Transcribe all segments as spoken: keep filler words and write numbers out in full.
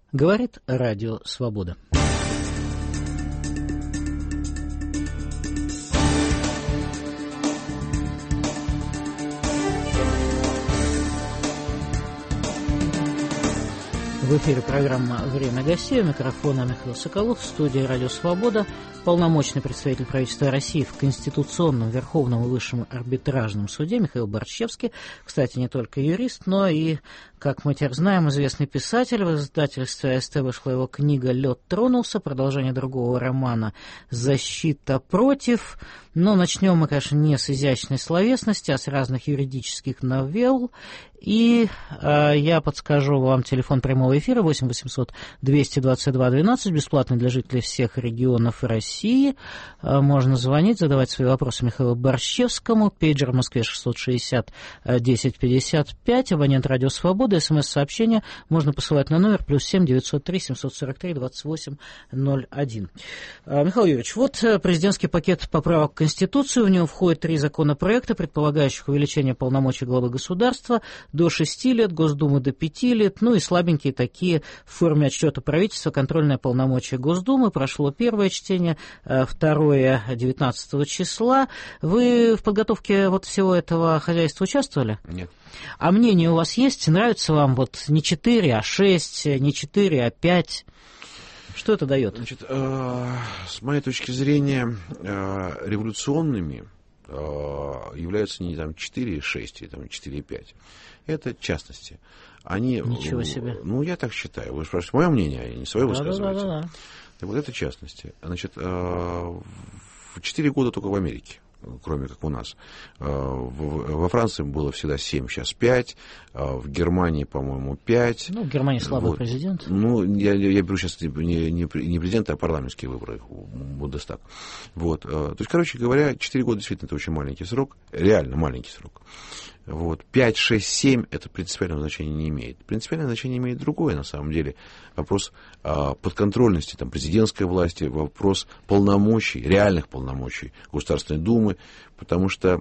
Говорит Радио Свобода. В эфире программа «Время гостей». У микрофона Михаил Соколов. В студии «Радио Свобода» полномочный представитель правительства России в Конституционном, Верховном и Высшем арбитражном суде Михаил Борщевский. Кстати, не только юрист, но и, как мы теперь знаем, известный писатель. В издательстве АСТ вышла его книга «Лед тронулся», продолжение другого романа «Защита против». Но начнем мы, конечно, не с изящной словесности, а с разных юридических новелл. И э, я подскажу вам телефон прямого эфира восемь восемьсот двести двадцать два двенадцать, бесплатный для жителей всех регионов России. Э, можно звонить, задавать свои вопросы Михаилу Борщевскому. Пейджер в Москве шестьсот шестьдесят десять пятьдесят пять, абонент Радио Свобода. СМС-сообщение можно посылать на номер плюс семь девятьсот три семьсот сорок три двадцать восемь ноль один. Э, Михаил Юрьевич, вот президентский пакет поправок к Конституции. В него входят три законопроекта, предполагающих увеличение полномочий главы государства до шести лет, Госдумы до пяти лет, ну и слабенькие такие в форме отчета правительства, контрольное полномочие Госдумы. Прошло первое чтение, второе девятнадцатого числа. Вы в подготовке вот всего этого хозяйства участвовали? Нет. А мнение у вас есть? Нравится вам вот не четыре, а шесть, не четыре, а пять? Что это дает? Значит, э, с моей точки зрения, э, революционными э, являются не там четыре и шесть, или там четыре и пять. Это частности. Они, Ничего себе. Ну, я так считаю. Вы спрашиваете мое мнение, а не свое высказываете. Да, да, да. Так вот, это частности. Значит, э, в четыре года только в Америке, кроме как у нас. Во Франции было всегда семь, сейчас пять. В Германии, по-моему, пять. Ну, в Германии слабый вот. Президент. Ну, я, я беру сейчас не, не, не президента, а парламентские выборы, Бундестаг. Вот. То есть, короче говоря, четыре года действительно это очень маленький срок, реально маленький срок. Вот. пять, шесть, семь это принципиального значения не имеет. Принципиальное значение имеет другое, на самом деле. Вопрос а, подконтрольности там, президентской власти, вопрос полномочий, реальных полномочий Государственной Думы, потому что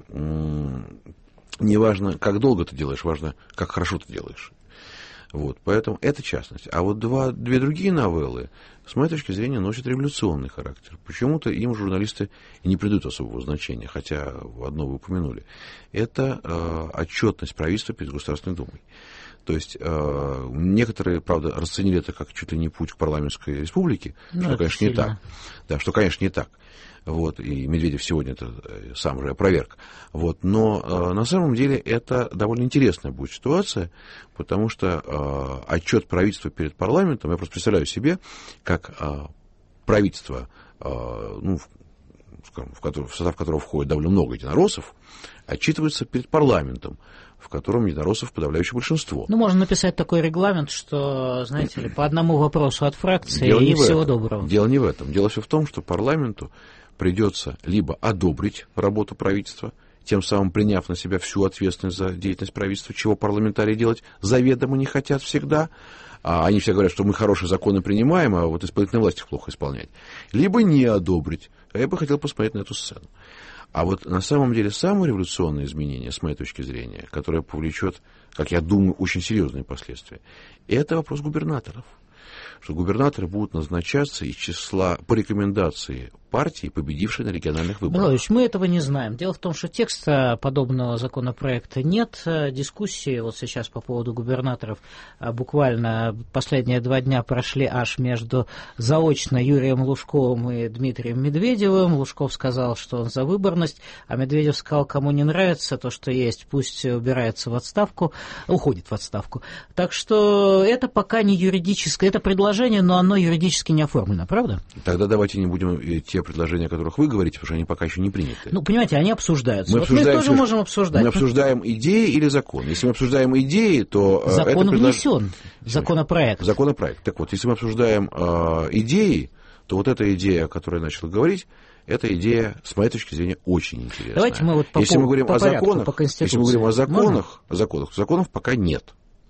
м- не важно, как долго ты делаешь, важно, как хорошо ты делаешь. Вот, поэтому это частность. А вот два, две другие новеллы, с моей точки зрения, носят революционный характер. Почему-то им журналисты и не придают особого значения, хотя одно вы упомянули. Это э, отчетность правительства перед Государственной Думой. То есть э, некоторые, правда, расценили это как чуть ли не путь к парламентской республике, ну, что, конечно, сильно. не так. Да, что, конечно, не так. Вот, и Медведев сегодня это сам же опроверг. Вот, но э, на самом деле это довольно интересная будет ситуация, потому что э, отчет правительства перед парламентом, я просто представляю себе, как э, правительство, э, ну, в, скажем, в, который, в состав которого входит довольно много единороссов, отчитывается перед парламентом, в котором единороссов подавляющее большинство. Ну, можно написать такой регламент, что, знаете ли, по одному вопросу от фракции Дело и всего этом. доброго. Дело не в этом. Дело все в том, что парламенту придется либо одобрить работу правительства, тем самым приняв на себя всю ответственность за деятельность правительства, чего парламентарии делать заведомо не хотят всегда. А они все говорят, что мы хорошие законы принимаем, а вот исполнительная власть их плохо исполняет. Либо не одобрить. А я бы хотел посмотреть на эту сцену. А вот на самом деле самое революционное изменение, с моей точки зрения, которое повлечет, как я думаю, очень серьезные последствия, это вопрос губернаторов. Что губернаторы будут назначаться из числа по рекомендации партии, победившей на региональных выборах. Михайлович, мы этого не знаем. Дело в том, что текста подобного законопроекта нет. Дискуссии вот сейчас по поводу губернаторов буквально последние два дня прошли аж между заочно Юрием Лужковым и Дмитрием Медведевым. Лужков сказал, что он за выборность, а Медведев сказал, кому не нравится то, что есть, пусть убирается в отставку, уходит в отставку. Так что это пока не юридическое, это предложение, но оно юридически не оформлено, правда? Тогда давайте не будем те предложения, о которых вы говорите, потому что они пока еще не приняты. Ну, понимаете, они обсуждаются. Мы, вот обсуждаем мы тоже все, можем обсуждать. Мы обсуждаем идеи или закон. Если мы обсуждаем идеи, то... Закон это внесен, предлож... законопроект. Законопроект. Так вот, если мы обсуждаем э, идеи, то вот эта идея, о которой я начал говорить, эта идея, с моей точки зрения, очень интересная. Давайте мы вот по, если мы говорим по о порядку, законах, по Конституции. Если мы говорим о законах, о законах, законов пока нет.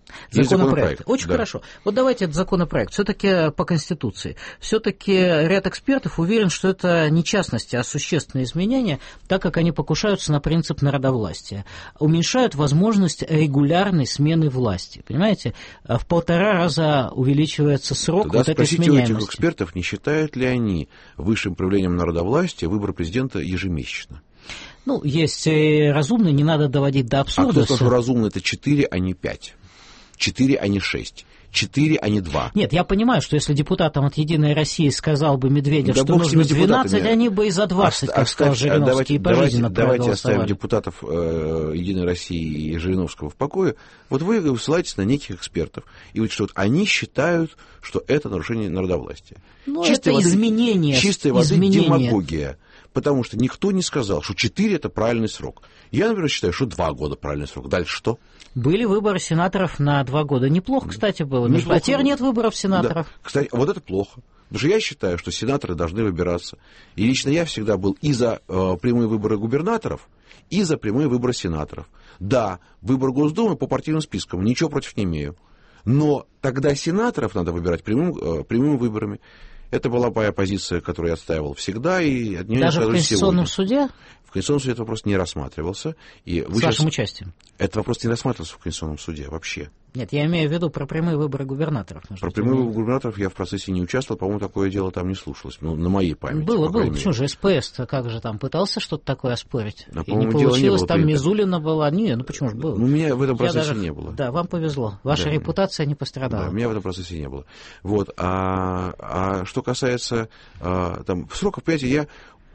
Законопроект. Очень да. хорошо. Вот давайте этот законопроект. Все-таки по Конституции. Все-таки ряд экспертов уверен, что это не частности, а существенные изменения, так как они покушаются на принцип народовластия. Уменьшают возможность регулярной смены власти. Понимаете? В полтора раза увеличивается срок Тогда вот этой спросите сменяемости. у этих экспертов, не считают ли они высшим проявлением народовластия выбор президента ежемесячно? Ну, есть разумные, не надо доводить до абсурда. А кто сказал, что разумно это четыре, а не пять? четыре, а не шесть. четыре, а не два. Нет, я понимаю, что если депутатам от «Единой России» сказал бы Медведев, да что нужно двенадцать, они бы и за двадцать, как сказал Жириновский, давайте, и пожизненно давайте, давайте проголосовали. оставим депутатов э, «Единой России» и Жириновского в покое. Вот вы ссылаетесь на неких экспертов, и вот что вот они считают, что это нарушение народовластия. Ну, чистой это воды, изменение. Чистой воды изменение. демагогия. Потому что никто не сказал, что четыре это правильный срок. Я, например, считаю, что два года правильный срок. Дальше что? Были выборы сенаторов на два года. Неплохо, кстати, было. Неплохо. А теперь нет выборов сенаторов. Да. Кстати, вот это плохо. Потому что я считаю, что сенаторы должны выбираться. И лично я всегда был и за э, прямые выборы губернаторов, и за прямые выборы сенаторов. Да, выбор Госдумы по партийным спискам, ничего против не имею. Но тогда сенаторов надо выбирать прямым, э, прямыми выборами. Это была моя позиция, которую я отстаивал всегда. И от нее даже не в Конституционном сегодня. суде? В Конституционном суде этот вопрос не рассматривался. И С вы вашим сейчас... участием? Этот вопрос не рассматривался в Конституционном суде вообще. Нет, я имею в виду про прямые выборы губернаторов. Про прямые выборы губернаторов я в процессе не участвовал. По-моему, такое дело там не слушалось. Ну, на моей памяти. Было, было. Почему же СПС-то как же там пытался что-то такое оспорить? А, и не получилось. Не было там принято. Мизулина была. Не, ну почему же было? Ну, у меня в этом процессе даже... не было. Да, вам повезло. Ваша да. репутация не пострадала. Да, у меня в этом процессе не было. Вот. А, а что касается а, там, сроков, понимаете, я...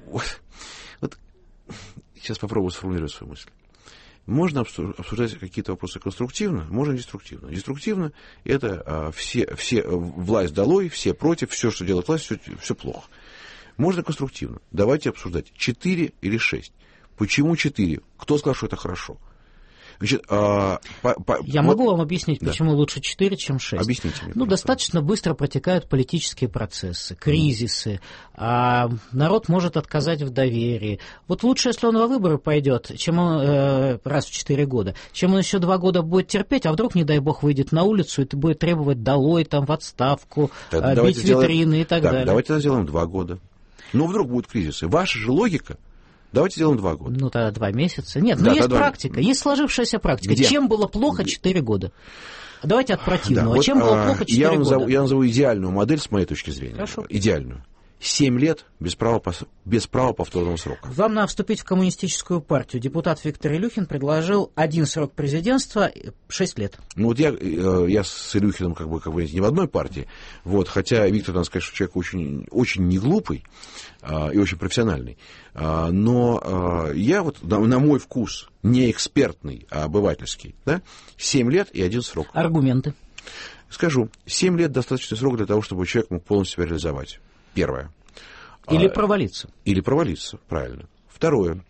Вот, сейчас попробую сформулировать свою мысль. Можно обсуждать какие-то вопросы конструктивно, можно деструктивно. Деструктивно – это а, все, все, власть долой, все против, все, что делает власть, все, все плохо. Можно конструктивно. Давайте обсуждать, четыре или шесть. Почему четыре? Кто сказал, что это хорошо? Значит, а, по, по, Я вот, могу вам объяснить, да. почему лучше четыре, чем шесть. Объясните мне. Ну, достаточно быстро протекают политические процессы, кризисы, mm. а народ может отказать в доверии. Вот лучше, если он во выборы пойдет, чем он э, раз в четыре года, чем он еще два года будет терпеть, а вдруг, не дай бог, выйдет на улицу и будет требовать долой, там, в отставку, так, бить витрины сделаем, и так, так далее. Давайте сделаем два года. Ну, вдруг будут кризисы. Ваша же логика... Давайте сделаем два года. Ну, тогда два месяца. Нет, да, но есть практика, два... есть сложившаяся практика. Где? Чем было плохо четыре года? Давайте от противного. Да, вот, Чем было плохо четыре я года? Назову, я назову идеальную модель с моей точки зрения. Хорошо. Идеальную. Семь лет без права, без права повторного срока. Вам надо вступить в коммунистическую партию. Депутат Виктор Илюхин предложил один срок президентства — шесть лет. Ну вот я, я с Илюхиным как бы, как бы не в одной партии, вот, хотя Виктор, надо сказать, что человек очень, очень неглупый а, и очень профессиональный. А, но а, я вот, на, на мой вкус, не экспертный, а обывательский, да, семь лет и один срок. Аргументы? Скажу, семь лет достаточный срок для того, чтобы человек мог полностью себя реализовать. Первое. Или провалиться. Или провалиться, правильно. Второе.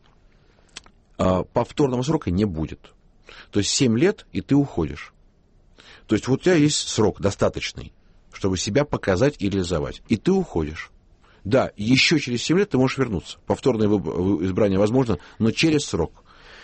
Повторного срока не будет. То есть семь лет, и ты уходишь. То есть вот у тебя есть срок достаточный, чтобы себя показать и реализовать. И ты уходишь. Да, еще через семь лет ты можешь вернуться. Повторное избрание возможно, но через срок.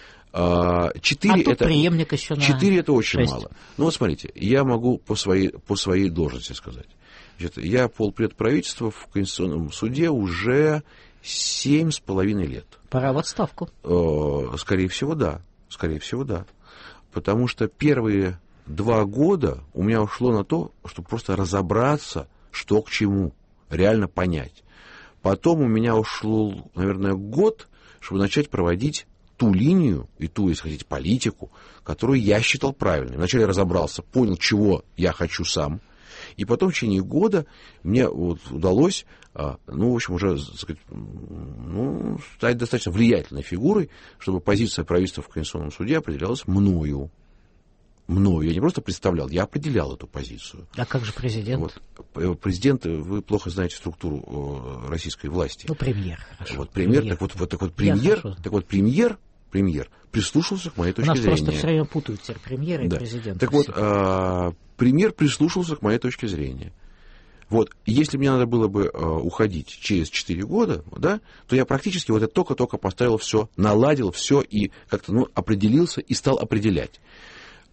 Четыре а это, преемник еще на четыре это очень шесть. Мало. Ну вот смотрите, я могу по своей, по своей должности сказать. Значит, я полпред правительства в Конституционном суде уже семь с половиной лет. Пора в отставку. Скорее всего, да. Скорее всего, да. Потому что первые два года у меня ушло на то, чтобы просто разобраться, что к чему, реально понять. Потом у меня ушло, наверное, год, чтобы начать проводить ту линию и ту, если хотите, политику, которую я считал правильной. Вначале разобрался, понял, чего я хочу сам. И потом в течение года мне вот удалось, ну, в общем, уже, так сказать, ну, стать достаточно влиятельной фигурой, чтобы позиция правительства в Конституционном суде определялась мною. Мною. Я не просто представлял, я определял эту позицию. А как же президент? Вот. Президент, вы плохо знаете структуру российской власти. Ну, премьер, хорошо. Вот премьер, премьер. Так, вот, вот, так вот премьер, так вот премьер, премьер прислушался к моей точке зрения. У нас просто все время путают теперь премьера и да. президента. Так вот, а, премьер прислушался к моей точке зрения. Вот, если мне надо было бы а, уходить через четыре года, да, то я практически вот это только-только поставил все, наладил все и как-то, ну, определился и стал определять.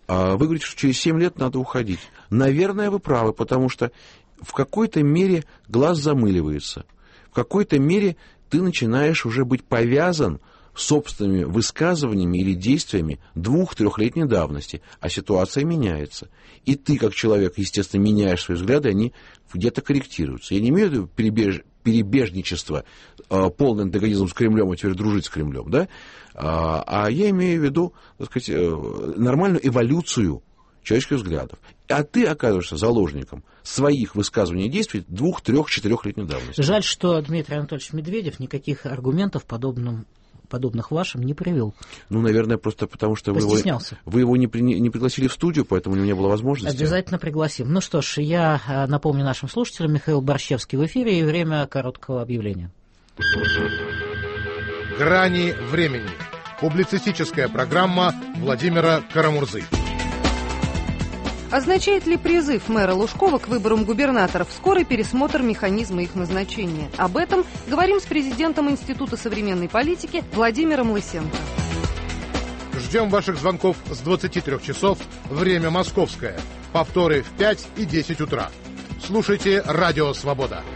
А вы говорите, что через семь лет надо уходить. Наверное, вы правы, потому что в какой-то мере глаз замыливается. В какой-то мере ты начинаешь уже быть повязан собственными высказываниями или действиями двух-трехлетней давности, а ситуация меняется. И ты, как человек, естественно, меняешь свои взгляды, они где-то корректируются. Я не имею в виду перебеж... перебежничество, э, полный антагонизм с Кремлем, а теперь дружить с Кремлем, да? А, а я имею в виду, так сказать, э, нормальную эволюцию человеческих взглядов. А ты оказываешься заложником своих высказываний и действий двух, трех, четырехлетней давности. Жаль, что Дмитрий Анатольевич Медведев никаких аргументов подобным, подобных вашим не привел. Ну, наверное, просто потому, что вы его, вы его не, при, не пригласили в студию, поэтому у него не было возможности. Обязательно пригласим. Ну что ж, я напомню нашим слушателям, Михаил Борщевский в эфире, и время короткого объявления. «Грани времени». Публицистическая программа Владимира Карамурзы. Означает ли призыв мэра Лужкова к выборам губернаторов скорый пересмотр механизма их назначения? Об этом говорим с президентом Института современной политики Владимиром Лысенко. Ждем ваших звонков с двадцати трёх часов, время московское. Повторы в пять и десять утра. Слушайте «Радио Свобода».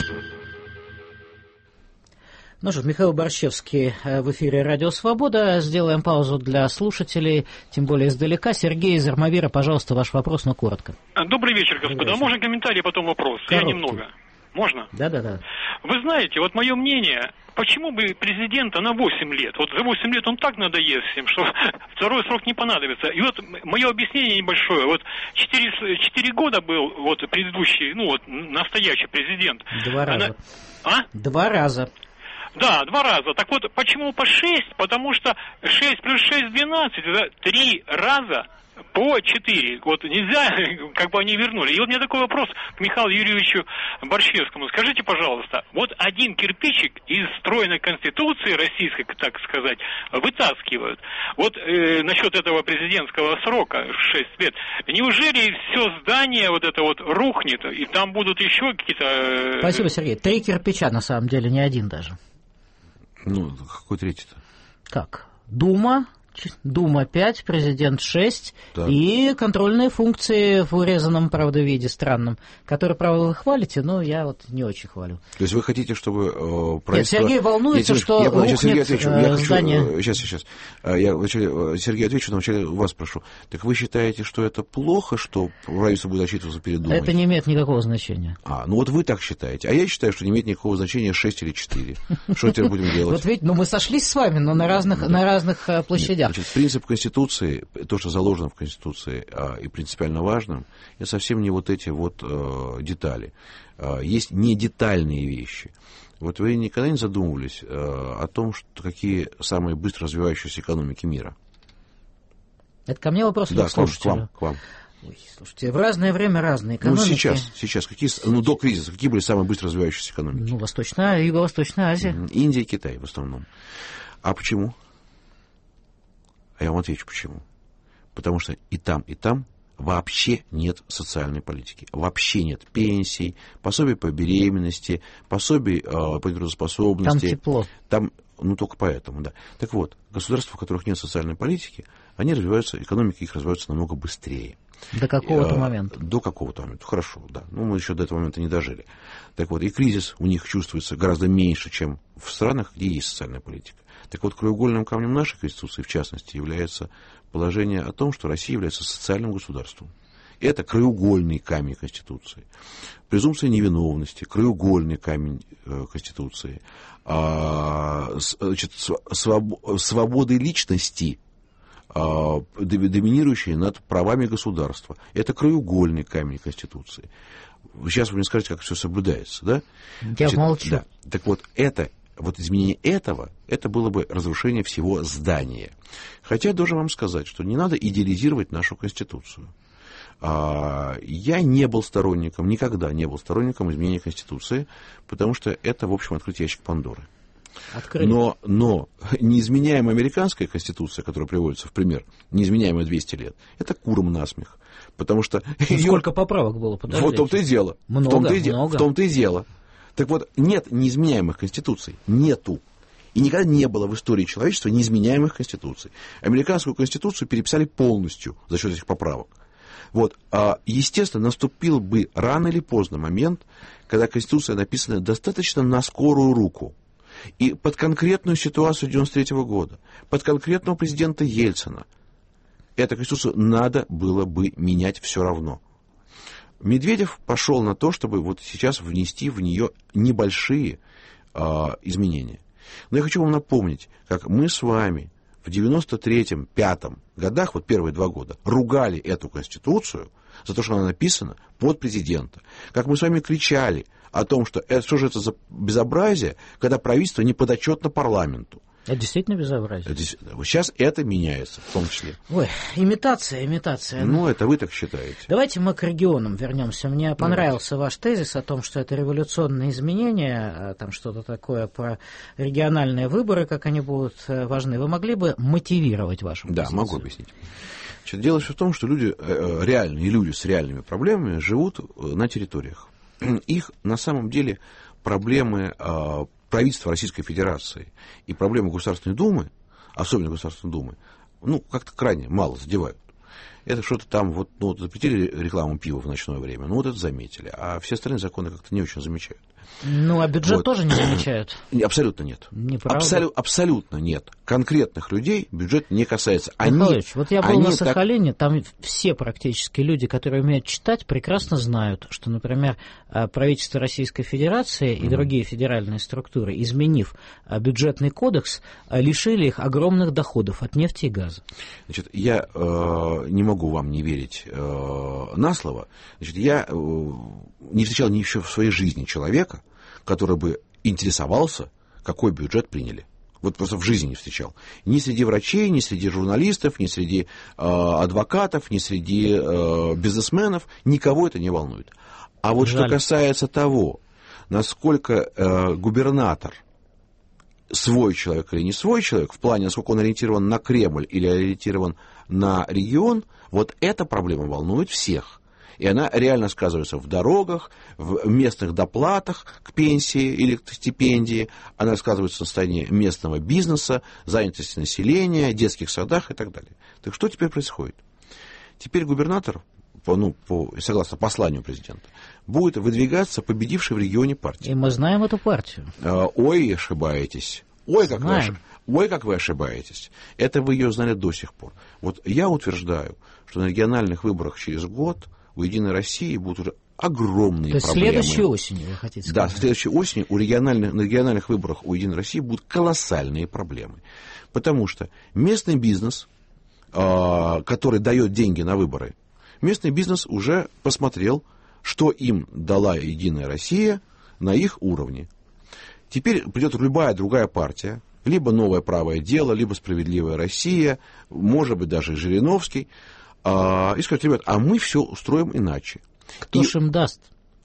Ну что, Михаил Борщевский в эфире «Радио Свобода». Сделаем паузу для слушателей, тем более издалека. Сергей из Армавира, пожалуйста, ваш вопрос, но коротко. Добрый вечер, господа. Добрый вечер. Можно комментарий, потом вопрос? Короткий. Я немного. Можно? Да-да-да. Вы знаете, вот мое мнение, почему бы президента на восемь лет? Вот за восемь лет он так надоест всем, что второй срок не понадобится. И вот мое объяснение небольшое. Вот четыре года был вот предыдущий, ну вот настоящий президент. Два раза. Она... А? Два раза. Да, два раза. Так вот, почему по шесть? Потому что шесть плюс шесть двенадцать, это три раза по четыре. Вот нельзя, как бы они вернули. И вот у меня такой вопрос к Михаилу Юрьевичу Борщевскому. Скажите, пожалуйста, вот один кирпичик из стройной конституции российской, так сказать, вытаскивают. Вот э, насчет этого президентского срока шесть лет. Неужели все здание вот это вот рухнет, и там будут еще какие-то... Э... Спасибо, Сергей. Три кирпича, на самом деле, не один даже. Ну, какой третий-то? Как? Дума, Дума пять, президент шесть, так. И контрольные функции в урезанном, правда, виде, странном, которые, правда, вы хвалите, но я вот не очень хвалю. То есть вы хотите, чтобы э, правительство... Нет, Сергей волнуется, я, что я, рухнет Сергей отвечу. Я хочу, здание... Сейчас, сейчас. Я вначале, Сергей, отвечу, но вначале вас прошу. Так вы считаете, что это плохо, что правительство будет отчитываться перед Думой? Это не имеет никакого значения. А, ну вот вы так считаете. А я считаю, что не имеет никакого значения шесть или четыре. Что теперь будем делать? Вот видите, ну мы сошлись с вами, но на разных площадях. Значит, принцип Конституции, то, что заложено в Конституции а, и принципиально важным, это совсем не вот эти вот а, детали. А, есть не детальные вещи. Вот вы никогда не задумывались а, о том, что, какие самые быстро развивающиеся экономики мира? Это ко мне вопрос? Да, к вам, к вам, к вам. Ой, слушайте, в разное время разные экономики. Ну, сейчас, сейчас. Какие, ну, до кризиса, какие были самые быстро развивающиеся экономики? Ну, Восточная, Юго-Восточная Азия. Индия и Китай в основном. А почему? А я вам отвечу, почему. Потому что и там, и там вообще нет социальной политики. Вообще нет пенсий, пособий по беременности, пособий э, по трудоспособности. Там тепло. Там, ну, только поэтому, да. Так вот, государства, в которых нет социальной политики, они развиваются, экономики их развиваются намного быстрее. До какого-то э, момента. До какого-то момента. Хорошо, да. Ну, мы еще до этого момента не дожили. Так вот, и кризис у них чувствуется гораздо меньше, чем в странах, где есть социальная политика. Так вот, краеугольным камнем нашей Конституции, в частности, является положение о том, что Россия является социальным государством. Это краеугольный камень Конституции. Презумпция невиновности, краеугольный камень э, Конституции. А, значит, своб, свободы личности, а, доминирующие над правами государства. Это краеугольный камень Конституции. Сейчас вы мне скажете, как все соблюдается, да? Я Значит, молчу. Да. Так вот, это... Вот изменение этого, это было бы разрушение всего здания. Хотя я должен вам сказать, что не надо идеализировать нашу Конституцию. Я не был сторонником, никогда не был сторонником изменения Конституции, потому что это, в общем, открыть ящик Пандоры. Но, но неизменяемая американская Конституция, которая приводится в пример, неизменяемая двести лет, это куром насмех. Потому что... Ну, сколько ее... поправок было? Подождите. Вот в том-то и дело. Много, в том-то и, много. в том-то и дело. Так вот, нет неизменяемых конституций, нету. И никогда не было в истории человечества неизменяемых конституций. Американскую конституцию переписали полностью за счет этих поправок. Вот. А, естественно, наступил бы рано или поздно момент, когда конституция написана достаточно на скорую руку. И под конкретную ситуацию девяносто третьего года, под конкретного президента Ельцина, эту конституцию надо было бы менять все равно. Медведев пошел на то, чтобы вот сейчас внести в нее небольшие а, изменения. Но я хочу вам напомнить, как мы с вами в девяносто третьем, пятом годах, вот первые два года, ругали эту конституцию за то, что она написана под президента. Как мы с вами кричали о том, что это, что же это за безобразие, когда правительство не подотчетно парламенту. Это действительно безобразие. Это, сейчас это меняется, в том числе. Ой, имитация, имитация. Ну, это вы так считаете. Давайте мы к регионам вернемся. Мне понравился Давайте. ваш тезис о том, что это революционные изменения, там что-то такое про региональные выборы, как они будут важны. Вы могли бы мотивировать вашу позицию? Да, могу объяснить. Значит, дело все в том, что люди, реальные люди с реальными проблемами живут на территориях. Их на самом деле проблемы правительства Российской Федерации и проблемы Государственной Думы, особенно Государственной Думы, ну, как-то крайне мало задевают. Это что-то там, вот, ну, вот запретили рекламу пива в ночное время, ну, вот это заметили, а все остальные законы как-то не очень замечают. Ну, а бюджет вот. тоже не замечают? Абсолютно нет. Абсолю, абсолютно нет. Конкретных людей бюджет не касается. Они, Михайлович, вот я был на Сахалине, так... там все практически люди, которые умеют читать, прекрасно знают, что, например, правительство Российской Федерации и mm-hmm. другие федеральные структуры, изменив бюджетный кодекс, лишили их огромных доходов от нефти и газа. Значит, я э, не могу вам не верить э, на слово. Значит, я э, не встречал ни еще в своей жизни человека, который бы интересовался, какой бюджет приняли. Вот просто в жизни не встречал. Ни среди врачей, ни среди журналистов, ни среди э, адвокатов, ни среди э, бизнесменов. Никого это не волнует. А вот Жаль. Что касается того, насколько э, губернатор свой человек или не свой человек, в плане, насколько он ориентирован на Кремль или ориентирован на регион, вот эта проблема волнует всех. И она реально сказывается в дорогах, в местных доплатах к пенсии или к стипендии. Она сказывается на состоянии местного бизнеса, занятости населения, детских садах и так далее. Так что теперь происходит? Теперь губернатор, по, ну, по, согласно посланию президента, будет выдвигаться победившей в регионе партии. И мы знаем эту партию. Ой, ошибаетесь. Ой, как, вы, ошиб... Ой, как вы ошибаетесь. Это вы ее знали до сих пор. Вот я утверждаю, что на региональных выборах через год у «Единой России» будут уже огромные проблемы. То есть следующей осенью, вы хотите сказать? Да, следующей осенью у региональных, на региональных выборах у «Единой России» будут колоссальные проблемы. Потому что местный бизнес, который дает деньги на выборы, местный бизнес уже посмотрел, что им дала «Единая Россия» на их уровне. Теперь придет любая другая партия, либо «Новое правое дело», либо «Справедливая Россия», может быть, даже Жириновский, и скажут: ребят, а мы все устроим иначе. Кто и... ж им даст?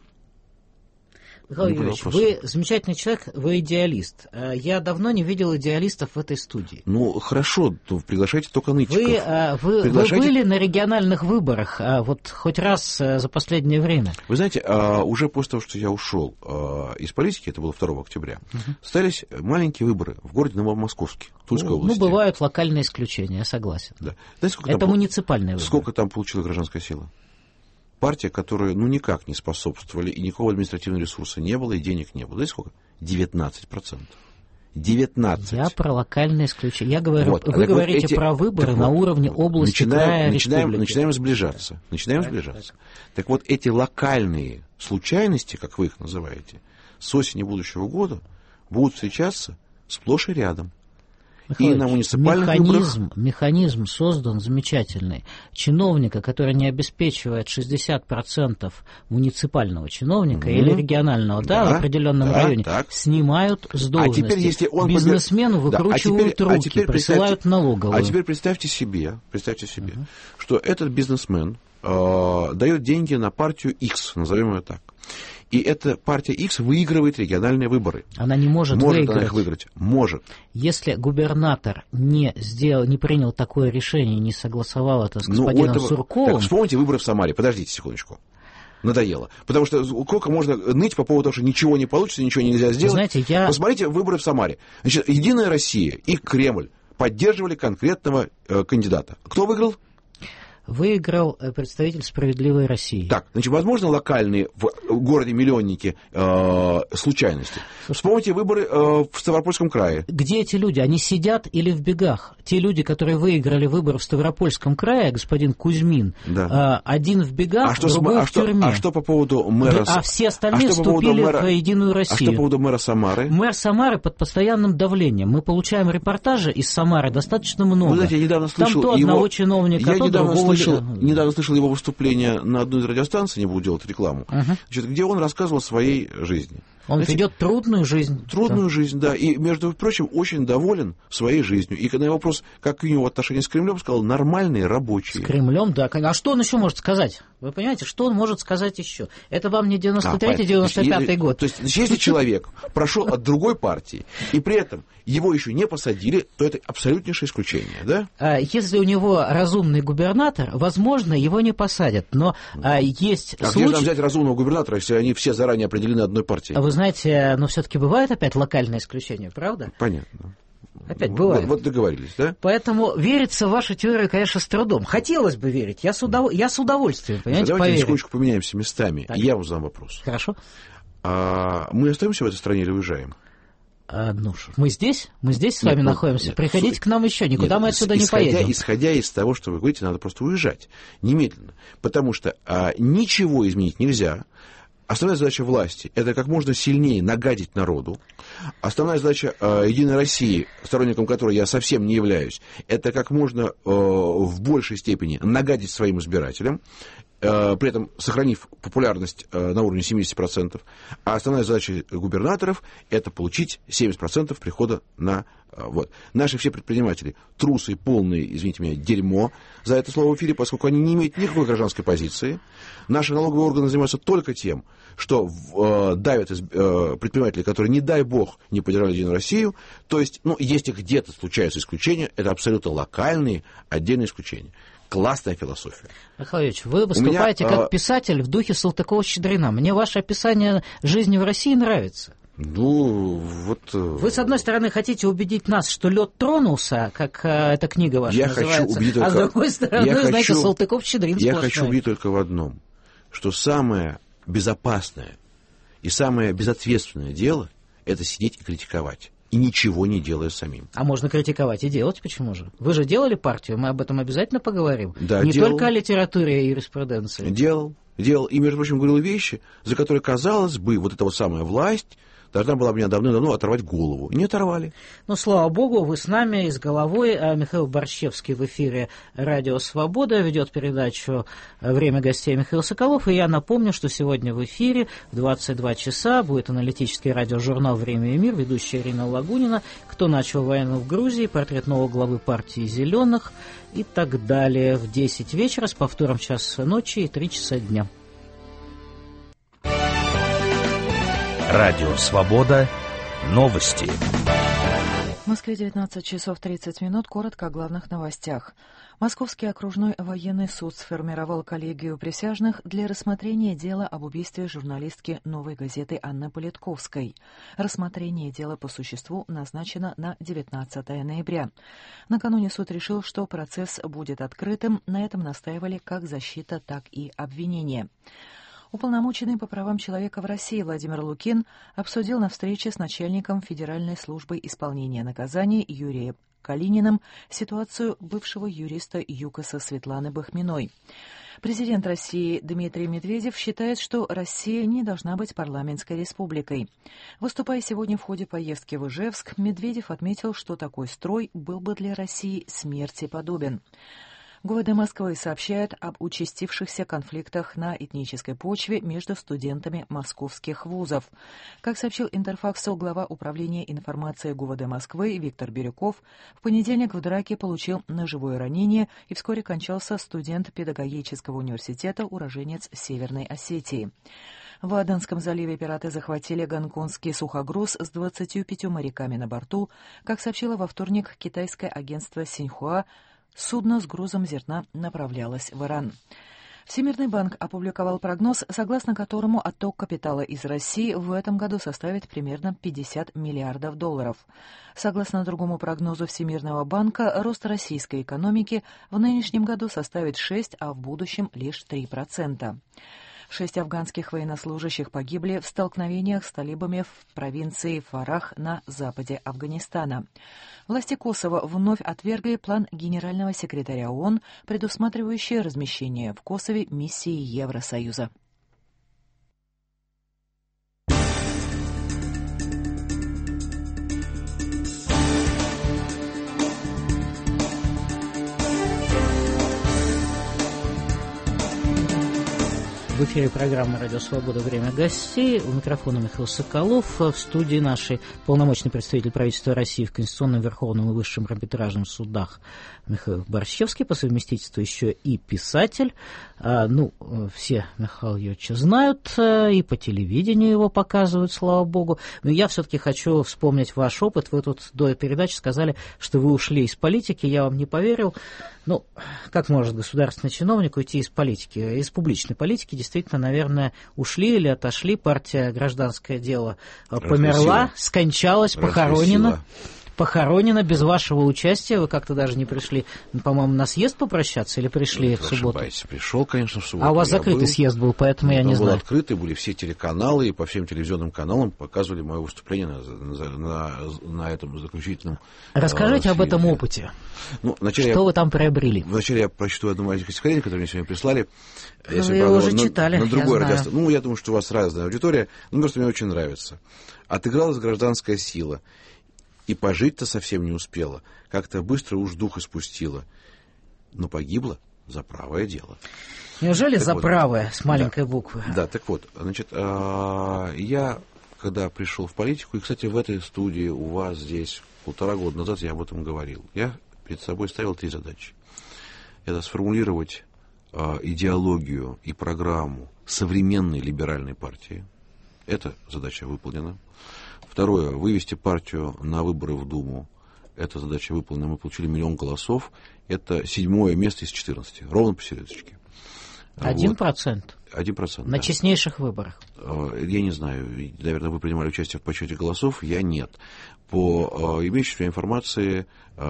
Михаил Юрьевич, вы замечательный человек, вы идеалист. Я давно не видел идеалистов в этой студии. Ну, хорошо, то приглашайте только нытиков. Вы, вы, приглашайте... вы были на региональных выборах, вот хоть раз за последнее время? Вы знаете, уже после того, что я ушел из политики, это было второго октября, угу. состоялись маленькие выборы в городе Новомосковске, Тульской ну, области. Ну, бывают локальные исключения, я согласен. Да. Знаете, сколько это там, муниципальные выборы. Сколько там получила гражданская сила? Партия, которая ну никак не способствовали, и никакого административного ресурса не было, и денег не было. Знаете сколько? девятнадцать процентов. девятнадцать. Я про локальные исключения. Я говорю, вот. Вы так говорите вот эти... про выборы так на вот, уровне области, начинаем, края, начинаем, республики. Начинаем сближаться. Начинаем так, сближаться. Так. так вот, эти локальные случайности, как вы их называете, с осени будущего года будут встречаться сплошь и рядом. И на муниципальных механизм, выборах... механизм создан замечательный. Чиновника, который не обеспечивает шестьдесят процентов муниципального чиновника mm-hmm. или регионального, да, да, в определенном да, районе, так. снимают с должности. А теперь, если он бизнесмену побед... выкручивают да, а теперь, руки, а теперь присылают налоговую. А теперь представьте себе, представьте себе, mm-hmm. что этот бизнесмен э, дает деньги на партию X, назовем ее так. И эта партия X выигрывает региональные выборы. Она не может, может выиграть. Она их выиграть. Может. Если губернатор не, сделал, не принял такое решение, не согласовал это с господином ну, этого... Сурковым... Так, вспомните выборы в Самаре. Подождите секундочку. Надоело. Потому что сколько можно ныть по поводу того, что ничего не получится, ничего нельзя сделать. Знаете, я... Посмотрите выборы в Самаре. Значит, Единая Россия и Кремль поддерживали конкретного э, кандидата. Кто выиграл? Выиграл представитель «Справедливой России». Так, значит, возможно, локальные в городе-миллионнике э, случайности. Вспомните выборы э, в Ставропольском крае. Где эти люди? Они сидят или в бегах? Те люди, которые выиграли выборы в Ставропольском крае, господин Кузьмин, да. э, один в бегах, а что, другой а в что, тюрьме. А что по поводу мэра... А все остальные а вступили мэра... в «Единую Россию». А что по поводу мэра Самары? Мэр Самары под постоянным давлением. Мы получаем репортажи из Самары достаточно много. Вы знаете, я недавно слышал Там то его... одного чиновника, я то недавно другого. Слышал, недавно слышал его выступление на одной из радиостанций, не буду делать рекламу, uh-huh. значит, где он рассказывал о своей жизни. Он Знаете, ведет трудную жизнь. Трудную да. жизнь, да. И, между прочим, очень доволен своей жизнью. И на вопрос, как у него отношения с Кремлем, сказал, нормальные, рабочие. С Кремлем, да. А что он еще может сказать? Вы понимаете, что он может сказать еще? Это вам не девяносто третий девяносто пятый год. То есть, если человек прошел от другой партии, и при этом его еще не посадили, то это абсолютнейшее исключение, да? Если у него разумный губернатор, возможно, его не посадят. Но есть а случаи... где же нам взять разумного губернатора, если они все заранее определены одной партией? Вы знаете, но все-таки бывает опять локальное исключение, правда? Понятно. Опять бывает. Вот, вот договорились, да? Поэтому верится в вашу теорию, конечно, с трудом. Хотелось бы верить. Я с, удов... я с удовольствием, понимаете, Давайте поверю. секундочку поменяемся местами, так. и я вам задам вопрос. Хорошо. А мы остаемся в этой стране или уезжаем? А, ну, мы здесь? Мы здесь с вами нет, находимся? Нет, Приходите слушайте, к нам еще, никуда нет, мы отсюда исходя, не поедем. Исходя из того, что вы говорите, надо просто уезжать немедленно. Потому что а, ничего изменить нельзя. Основная задача власти – это как можно сильнее нагадить народу. Основная задача э, Единой России, сторонником которой я совсем не являюсь, это как можно э, в большей степени нагадить своим избирателям, э, при этом сохранив популярность э, на уровне семьдесят процентов. А основная задача губернаторов – это получить семьдесят процентов прихода на... Э, вот. Наши все предприниматели трусы, полные, извините меня, дерьмо за это слово в эфире, поскольку они не имеют никакой гражданской позиции. Наши налоговые органы занимаются только тем, что э, давят из, э, предпринимателей, которые, не дай бог, не поддержали Единую Россию. То есть, ну, если где-то случаются исключения, это абсолютно локальные, отдельные исключения. Классная философия. Михаил Ильич, вы выступаете меня, как а... писатель в духе Салтыкова-Щедрина. Мне ваше описание жизни в России нравится. Ну, вот... Вы, с одной стороны, хотите убедить нас, что лед тронулся, как э, эта книга ваша я называется, хочу убедить а только... с другой стороны, я знаете, хочу... Салтыков-Щедрин Я сплошной. хочу убедить только в одном, что самое безопасное и самое безответственное дело – это сидеть и критиковать. И ничего не делая самим. А можно критиковать и делать, почему же? Вы же делали партию, мы об этом обязательно поговорим. Да, не делал. только о литературе и юриспруденции. Делал, делал. И, между прочим, говорил вещи, за которые, казалось бы, вот эта вот самая власть должна была меня давно-давно оторвать голову. Не оторвали. Ну, слава богу, вы с нами и с головой. Михаил Борщевский в эфире «Радио Свобода» ведет передачу «Время гостей» Михаил Соколов. И я напомню, что сегодня в эфире в двадцать два часа будет аналитический радиожурнал «Время и мир», ведущая Ирина Лагунина, кто начал войну в Грузии, портрет нового главы партии «Зеленых» и так далее. В десять вечера с повтором в час ночи и три часа дня. Радио «Свобода». Новости. В Москве девятнадцать часов тридцать минут. Коротко о главных новостях. Московский окружной военный суд сформировал коллегию присяжных для рассмотрения дела об убийстве журналистки «Новой газеты» Анны Политковской. Рассмотрение дела по существу назначено на девятнадцатое ноября. Накануне суд решил, что процесс будет открытым. На этом настаивали как защита, так и обвинение. Уполномоченный по правам человека в России Владимир Лукин обсудил на встрече с начальником Федеральной службы исполнения наказаний Юрием Калининым ситуацию бывшего юриста ЮКОСа Светланы Бахминой. Президент России Дмитрий Медведев считает, что Россия не должна быть парламентской республикой. Выступая сегодня в ходе поездки в Ижевск, Медведев отметил, что такой строй был бы для России смерти подобен. ГУВД Москвы сообщает об участившихся конфликтах на этнической почве между студентами московских вузов. Как сообщил Интерфаксу глава управления информации ГУВД Москвы Виктор Бирюков, в понедельник в драке получил ножевое ранение и вскоре кончался студент педагогического университета, уроженец Северной Осетии. В Аденском заливе пираты захватили гонконгский сухогруз с двадцатью пятью моряками на борту. Как сообщило во вторник китайское агентство Синьхуа, судно с грузом зерна направлялось в Иран. Всемирный банк опубликовал прогноз, согласно которому отток капитала из России в этом году составит примерно пятьдесят миллиардов долларов. Согласно другому прогнозу Всемирного банка, рост российской экономики в нынешнем году составит шесть, а в будущем лишь три процента. Шесть афганских военнослужащих погибли в столкновениях с талибами в провинции Фарах на западе Афганистана. Власти Косово вновь отвергли план генерального секретаря ООН, предусматривающий размещение в Косове миссии Евросоюза. В эфире программа «Радио Свобода. Время гостей». У микрофона Михаил Соколов. В студии нашей полномочный представитель правительства России в Конституционном, Верховном и Высшем арбитражном судах Михаил Борщевский, по совместительству еще и писатель. А, ну, все Михаила Юрьевича знают, и по телевидению его показывают, слава богу. Но я все-таки хочу вспомнить ваш опыт. Вы тут до передачи сказали, что вы ушли из политики. Я вам не поверил. Ну, как может государственный чиновник уйти из политики? Из публичной политики действительно, наверное, ушли или отошли. Партия «Гражданское дело» померла, Распресила. скончалась, похоронена. Похоронена без вашего участия. Вы как-то даже не пришли, по-моему, на съезд попрощаться или пришли Вы в субботу? Ошибаетесь. Пришел, конечно, в субботу. А у вас закрытый был. съезд был, поэтому Он я не был знаю. открытый, были все телеканалы, и по всем телевизионным каналам показывали мое выступление на, на, на, на этом заключительном. Расскажите э, об этом съезде. опыте. Ну, Что я, вы там приобрели? Вначале я прочту одно маленькое стихотворение, которое мне сегодня прислали. Вы Если, его правда, уже на, читали, на другой я радио... знаю. Ну, я думаю, что у вас разная аудитория, но просто мне очень нравится. Отыгралась гражданская сила, и пожить-то совсем не успела. Как-то быстро уж дух испустила, но погибла за правое дело. Неужели Так за вот, правое с маленькой да, буквы? Да, так вот, значит, я, когда пришел в политику, и, кстати, в этой студии у вас здесь полтора года назад я об этом говорил, я перед собой ставил три задачи. Это сформулировать идеологию и программу современной либеральной партии. Эта задача выполнена. Второе, вывести партию на выборы в Думу. Эта задача выполнена. Мы получили миллион голосов. Это седьмое место из четырнадцати. Ровно посередочке. Один процент? Один процент, На да. честнейших выборах? Я не знаю. Наверное, вы принимали участие в подсчете голосов. Я нет. По имеющейся информации,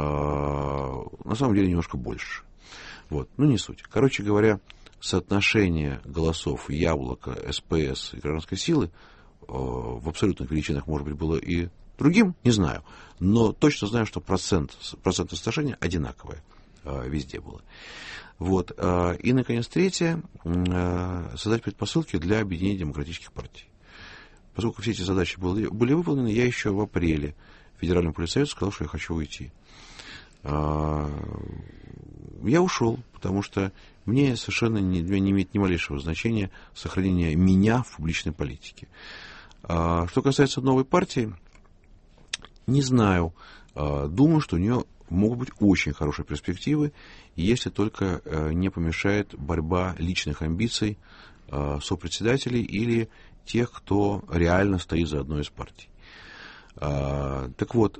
на самом деле, немножко больше. Вот. Ну, не суть. Короче говоря, соотношение голосов Яблока, СПС и Гражданской силы в абсолютных величинах, может быть, было и другим, не знаю. Но точно знаю, что процент, процентное соотношение одинаковое везде было. Вот. И, наконец, третье, создать предпосылки для объединения демократических партий. Поскольку все эти задачи были, были выполнены, я еще в апреле Федеральному политсовету сказал, что я хочу уйти. Я ушел, потому что мне совершенно не, не имеет ни малейшего значения сохранение меня в публичной политике. Что касается новой партии, не знаю. Думаю, что у нее могут быть очень хорошие перспективы, если только не помешает борьба личных амбиций сопредседателей или тех, кто реально стоит за одной из партий. Так вот,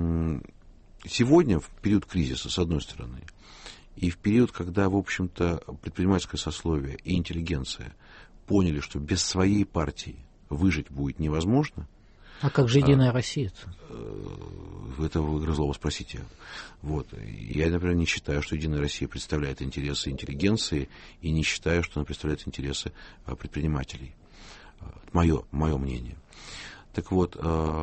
сегодня, в период кризиса, с одной стороны, и в период, когда, в общем-то, предпринимательское сословие и интеллигенция поняли, что без своей партии выжить будет невозможно. А как же «Единая а, Россия»-то? Вы это вы Грызлова спросите. Вот. Я, например, не считаю, что «Единая Россия» представляет интересы интеллигенции, и не считаю, что она представляет интересы предпринимателей. Мое, мое мнение. Так вот,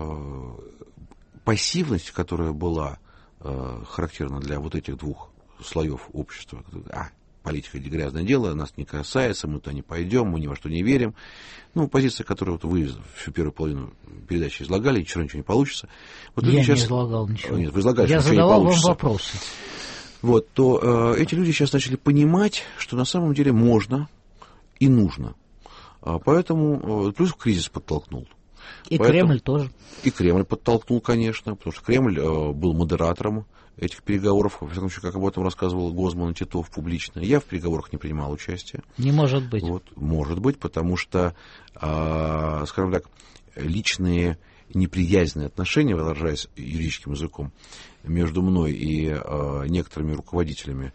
пассивность, которая была характерна для вот этих двух слоев общества, а, политика — это грязное дело, нас не касается, мы туда не пойдем, мы ни во что не верим. Ну, позиция, которую вот вы всю первую половину передачи излагали, ничего, ничего не получится. Вот я сейчас... не излагал ничего. Нет, вы излагали, я что ничего не задавал получится. вам вопросы. Вот, то э, эти люди сейчас начали понимать, что на самом деле можно и нужно. А, поэтому, э, плюс кризис подтолкнул. И Поэтому, Кремль тоже. И Кремль подтолкнул, конечно, потому что Кремль э, был модератором этих переговоров, во всяком случае, как об этом рассказывал Гозман и Титов публично. Я в переговорах не принимал участия. Не может быть. Вот, может быть, потому что, э, скажем так, личные неприязненные отношения, выражаясь юридическим языком, между мной и э, некоторыми руководителями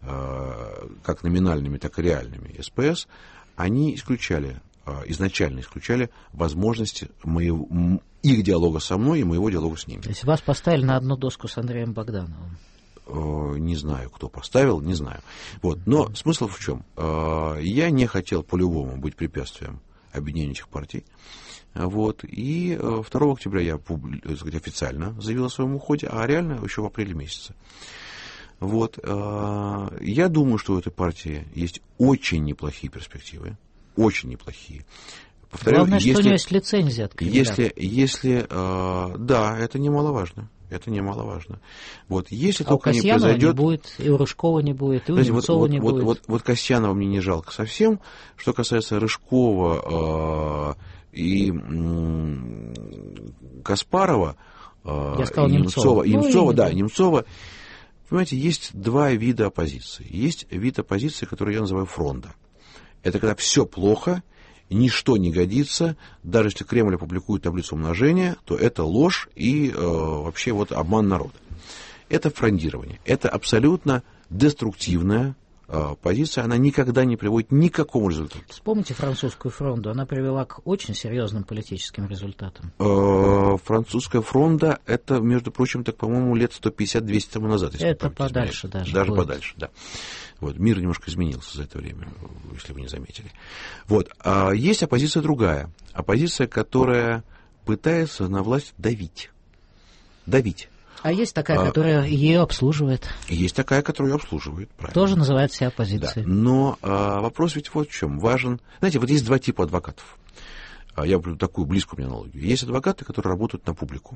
как номинальными, так и реальными эс пэ эс, они исключали, изначально исключали возможности моего, их диалога со мной и моего диалога с ними. То есть вас поставили на одну доску с Андреем Богдановым? Не знаю, кто поставил, не знаю. Вот. Но mm-hmm. смысл в чем? Я не хотел по-любому быть препятствием объединению этих партий. Вот. И второго октября я так сказать, официально заявил о своем уходе, а реально еще в апреле месяце. Вот. Я думаю, что у этой партии есть очень неплохие перспективы. Очень неплохие. Повторю, главное, если, что у него есть лицензия от кандидата. Если, если, да, это немаловажно. Это немаловажно. Вот, если а только у Касьянова не произойдет... не будет, и у Рыжкова не будет, и у Знаете, Немцова вот, не вот, будет. Вот, вот, вот Касьянова мне не жалко совсем. Что касается Рыжкова э, и э, Каспарова, э, Я сказал и Немцова, Немцова, ну, Немцова, и да, Немцова, понимаете, есть два вида оппозиции. Есть вид оппозиции, который я называю фронта. Это когда все плохо, ничто не годится, даже если Кремль опубликует таблицу умножения, то это ложь и э, вообще вот обман народа. Это фрондирование. Это абсолютно деструктивная э, позиция, она никогда не приводит ни к какому результату. Вспомните французскую фронту, она привела к очень серьезным политическим результатам. Э, французская фронта, это, между прочим, так, по-моему, лет сто пятьдесят-двести тому назад. Это подальше даже. Даже будет. подальше, да. Вот, мир немножко изменился за это время, если вы не заметили. Вот. А есть оппозиция другая. Оппозиция, которая пытается на власть давить. Давить. А есть такая, а, которая ее обслуживает. Есть такая, которая ее обслуживает, правильно. Тоже называет себя оппозицией. Да. Но а, вопрос ведь вот в чем. Важен. Знаете, вот есть два типа адвокатов. А, я приведу такую близкую мне аналогию. Есть адвокаты, которые работают на публику.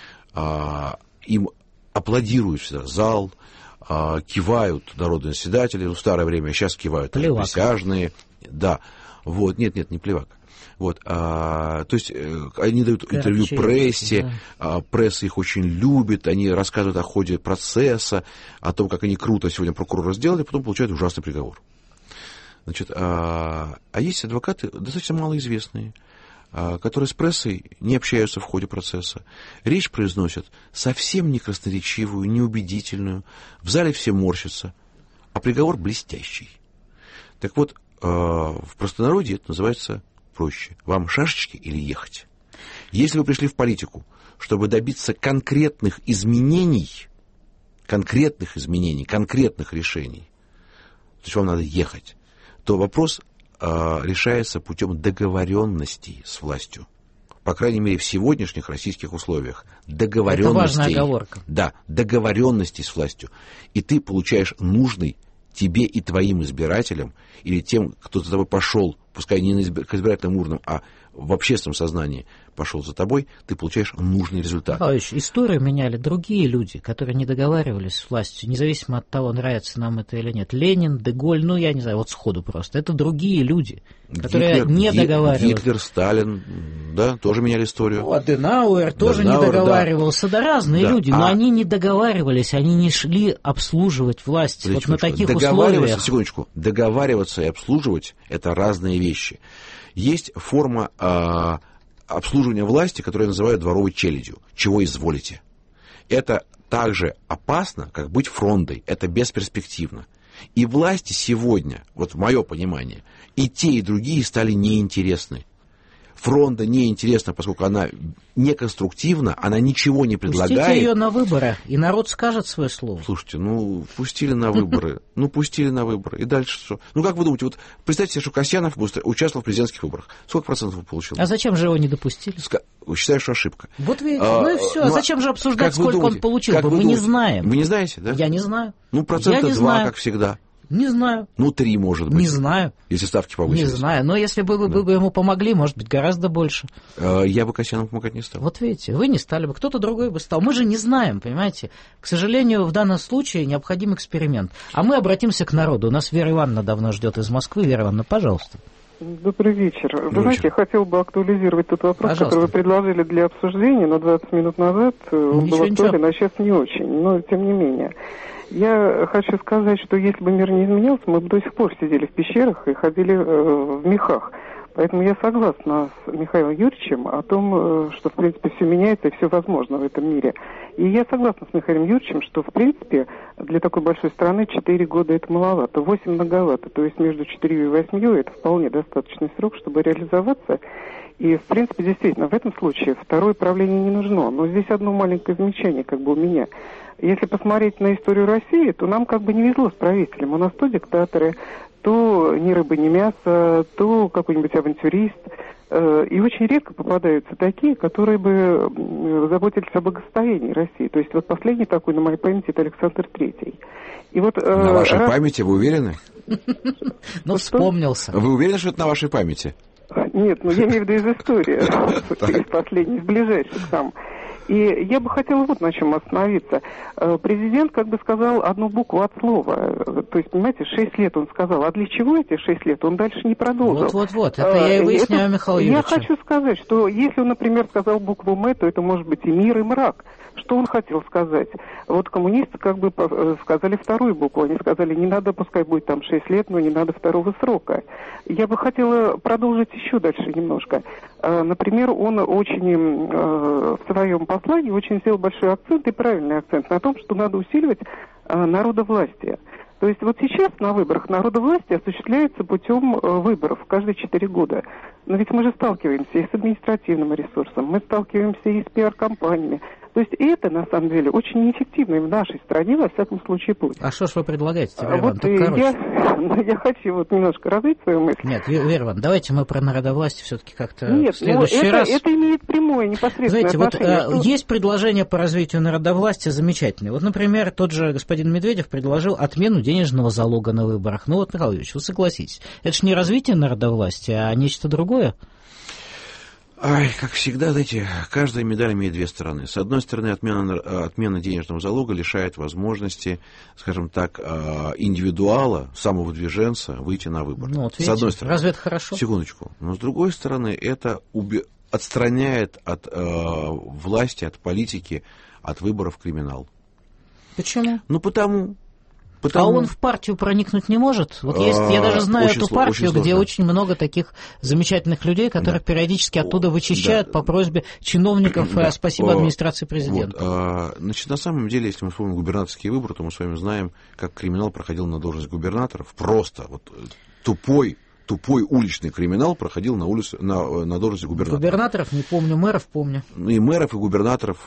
А, им аплодируют всегда зал, кивают народные заседатели, ну, в старое время, сейчас кивают присяжные. Да, вот, нет, нет, не плевак. Вот, а, то есть они дают Короче, интервью прессе, да. а, пресса их очень любит, они рассказывают о ходе процесса, о том, как они круто сегодня прокурора сделали, потом получают ужасный приговор. Значит, а, а есть адвокаты достаточно малоизвестные, которые с прессой не общаются в ходе процесса. Речь произносят совсем не красноречивую, неубедительную. В зале все морщатся, а приговор блестящий. Так вот, в простонародье это называется проще. Вам шашечки или ехать? Если вы пришли в политику, чтобы добиться конкретных изменений, конкретных изменений, конкретных решений, то есть вам надо ехать, то вопрос решается путем договоренностей с властью. По крайней мере, в сегодняшних российских условиях. Договоренностей. Это важная оговорка. Да, договоренностей с властью. И ты получаешь нужный тебе и твоим избирателям, или тем, кто за тобой пошел, пускай не к избирательным урнам, а в общественном сознании пошел за тобой, ты получаешь нужный результат. Михайлович, историю меняли другие люди, которые не договаривались с властью, независимо от того, нравится нам это или нет. Ленин, Де-Голь, ну, я не знаю, вот сходу просто. Это другие люди, которые Гитлер, не договаривались. Гитлер, Сталин, да, тоже меняли историю. Ну, Аденауэр тоже Аденауэр, не договаривался. Да, да разные да. люди, а... но они не договаривались, они не шли обслуживать власть. Вот на таких условиях. Секундочку, договариваться и обслуживать – это разные вещи. Есть форма а, обслуживания власти, которую называют дворовой челядью. Чего изволите? Это так же опасно, как быть фрондой. Это бесперспективно. И власти сегодня, вот в мое понимание, и те, и другие стали неинтересны. Фронта неинтересна, поскольку она неконструктивна, она ничего не предлагает. Пустите ее на выборы, и народ скажет свое слово. Слушайте, ну, пустили на выборы, ну, пустили на выборы, и дальше что? Ну, как вы думаете, вот представьте себе, что Касьянов участвовал в президентских выборах. Сколько процентов он получил? А зачем же его не допустили? Считаю, что ошибка. Вот видите, а, ну и все. А зачем же обсуждать, сколько думаете, он получил? Мы думаете? Не знаем. Вы не знаете, да? Я не знаю. Ну, процента два, как всегда. Не знаю. Ну, три, может быть. Не знаю. Если ставки повысились. Не знаю. Но если бы вы да. бы ему помогли, может быть, гораздо больше. Я бы Касьянову помогать не стал. Вот видите, вы не стали бы, кто-то другой бы стал. Мы же не знаем, понимаете. К сожалению, в данном случае необходим эксперимент. А мы обратимся к народу. У нас Вера Ивановна давно ждет из Москвы. Вера Ивановна, пожалуйста. Добрый вечер. Вы Добрый знаете, вечер. я хотел бы актуализировать тот вопрос, Пожалуйста. который вы предложили для обсуждения, но двадцать минут назад он Ничего, был актуален, а сейчас не очень. Но тем не менее. Я хочу сказать, что если бы мир не изменился, мы бы до сих пор сидели в пещерах и ходили э, в мехах. Поэтому я согласна с Михаилом Юрьевичем о том, что, в принципе, все меняется и все возможно в этом мире. И я согласна с Михаилом Юрьевичем, что, в принципе, для такой большой страны четыре года это маловато, восемь многовато. То есть между четырьмя и восьмью это вполне достаточный срок, чтобы реализоваться. И, в принципе, действительно, в этом случае второе правление не нужно. Но здесь одно маленькое замечание как бы у меня. Если посмотреть на историю России, то нам как бы не везло с правителем. У нас то диктаторы, то ни рыбы, ни мясо, то какой-нибудь авантюрист. И очень редко попадаются такие, которые бы заботились о благосостоянии России. То есть вот последний такой на моей памяти это Александр Третий. И вот, на вашей раз... памяти, вы уверены? Ну, вспомнился. Вы уверены, что это на вашей памяти? Нет, ну я имею в виду из истории, из последних, из ближайших там. И я бы хотела вот на чем остановиться. Президент как бы сказал одну букву от слова. То есть, понимаете, шесть лет он сказал. А для чего эти шесть лет? Он дальше не продолжил. Вот-вот-вот. Это я и выясняю, Михаил Юрьевич. Я хочу сказать, что если он, например, сказал букву «М», то это может быть и мир, и мрак. Что он хотел сказать? Вот коммунисты как бы сказали вторую букву. Они сказали, не надо, пускай будет там шесть лет, но не надо второго срока. Я бы хотела продолжить еще дальше немножко. Например, он очень в своем послании очень сделал большой акцент и правильный акцент на том, что надо усиливать народовластие. То есть вот сейчас на выборах народовластие осуществляется путем выборов каждые четыре года. Но ведь мы же сталкиваемся и с административным ресурсом, мы сталкиваемся и с пиар-компаниями. То есть это, на самом деле, очень неэффективный в нашей стране, во всяком случае, путь. А что ж вы предлагаете, Вера Вот Ивановна? я, я хочу вот немножко развить свою мысль. Нет, Вера Ивановна, давайте мы про народовластие все-таки как-то Нет, в следующий это, раз... это имеет прямое, непосредственное Знаете, отношение. вот а, есть предложения по развитию народовластия замечательные. Вот, например, тот же господин Медведев предложил отмену денежного залога на выборах. Ну вот, Михаил Юрьевич, вы согласитесь, это же не развитие народовластия, а нечто другое? Ай, как всегда, знаете, каждая медаль имеет две стороны. С одной стороны, отмена, отмена денежного залога лишает возможности, скажем так, индивидуала, самовыдвиженца выйти на выборы. Ну, вот видите, с одной стороны. Разве это хорошо? Секундочку. Но с другой стороны, это уби... отстраняет от э, власти, от политики, от выборов криминал. Почему? Ну, потому... Потому... А он в партию проникнуть не может? Вот есть, я даже знаю очень эту партию, очень где очень много таких замечательных людей, которые да. периодически оттуда вычищают да. по просьбе чиновников, да. спасибо администрации президента. Вот. А, значит, на самом деле, если мы вспомним губернаторские выборы, то мы с вами знаем, как криминал проходил на должность губернаторов. Просто вот тупой, тупой уличный криминал проходил на, улице, на, на должности губернаторов. Губернаторов не помню, мэров помню. И мэров, и губернаторов.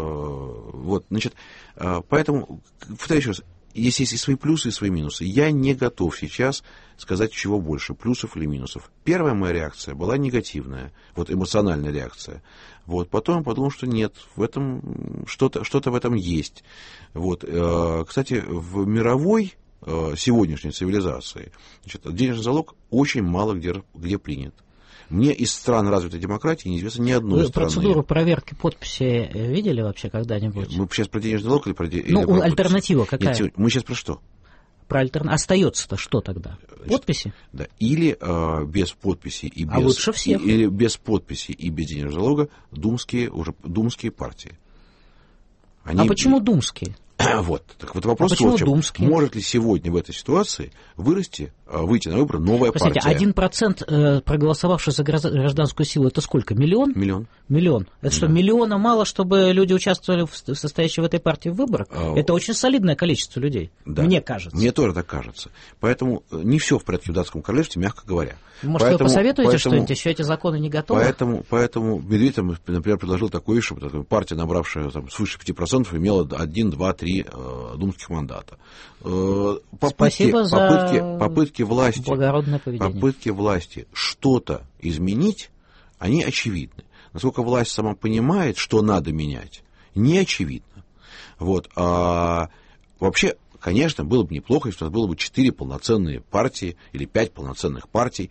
Вот, значит, поэтому, повторяю еще раз, Есть, есть и свои плюсы, и свои минусы. Я не готов сейчас сказать, чего больше, плюсов или минусов. Первая моя реакция была негативная, вот эмоциональная реакция. Вот, потом я подумал, что нет, в этом что-то, что-то в этом есть. Вот, кстати, в мировой сегодняшней цивилизации значит, денежный залог очень мало где, где принят. Мне из стран развитой демократии неизвестно ни одной Вы страны. Процедуру проверки подписи видели вообще когда-нибудь? Мы сейчас про денежный залог или про... Ну, или про альтернатива подписи? какая? Нет, мы сейчас про что? Про альтерна... Остается-то что тогда? Значит, подписи? Да. Или э, без подписи и без... А лучше всех. И, или без подписи и без денежного залога думские, уже, думские партии. Они... А почему думские? Вот. Так вот вопрос а почему в чем. думские? Может ли сегодня в этой ситуации вырасти, выйти на выборы новая Простите, партия? один процент проголосовавших за гражданскую силу, это сколько? Миллион? Миллион. Миллион. Это да. Что, миллиона мало, чтобы люди участвовали в состоящей в этой партии в выборах? А... Это очень солидное количество людей, да. Мне кажется. Мне тоже так кажется. Поэтому не все в порядке в датском королевстве, мягко говоря. Может, поэтому, вы посоветуете поэтому, что-нибудь? Еще эти законы не готовы? Поэтому, поэтому Медведев, например, предложил такое, чтобы партия, набравшая там, свыше пяти процентов, имела один, два, три э, думских мандата. Э, попытки, Спасибо за попытки, попытки власти, благородное поведение. Попытки власти что-то изменить, они очевидны. Насколько власть сама понимает, что надо менять, не очевидно. Вот. А вообще... Конечно, было бы неплохо, если у нас было бы четыре полноценные партии или пять полноценных партий,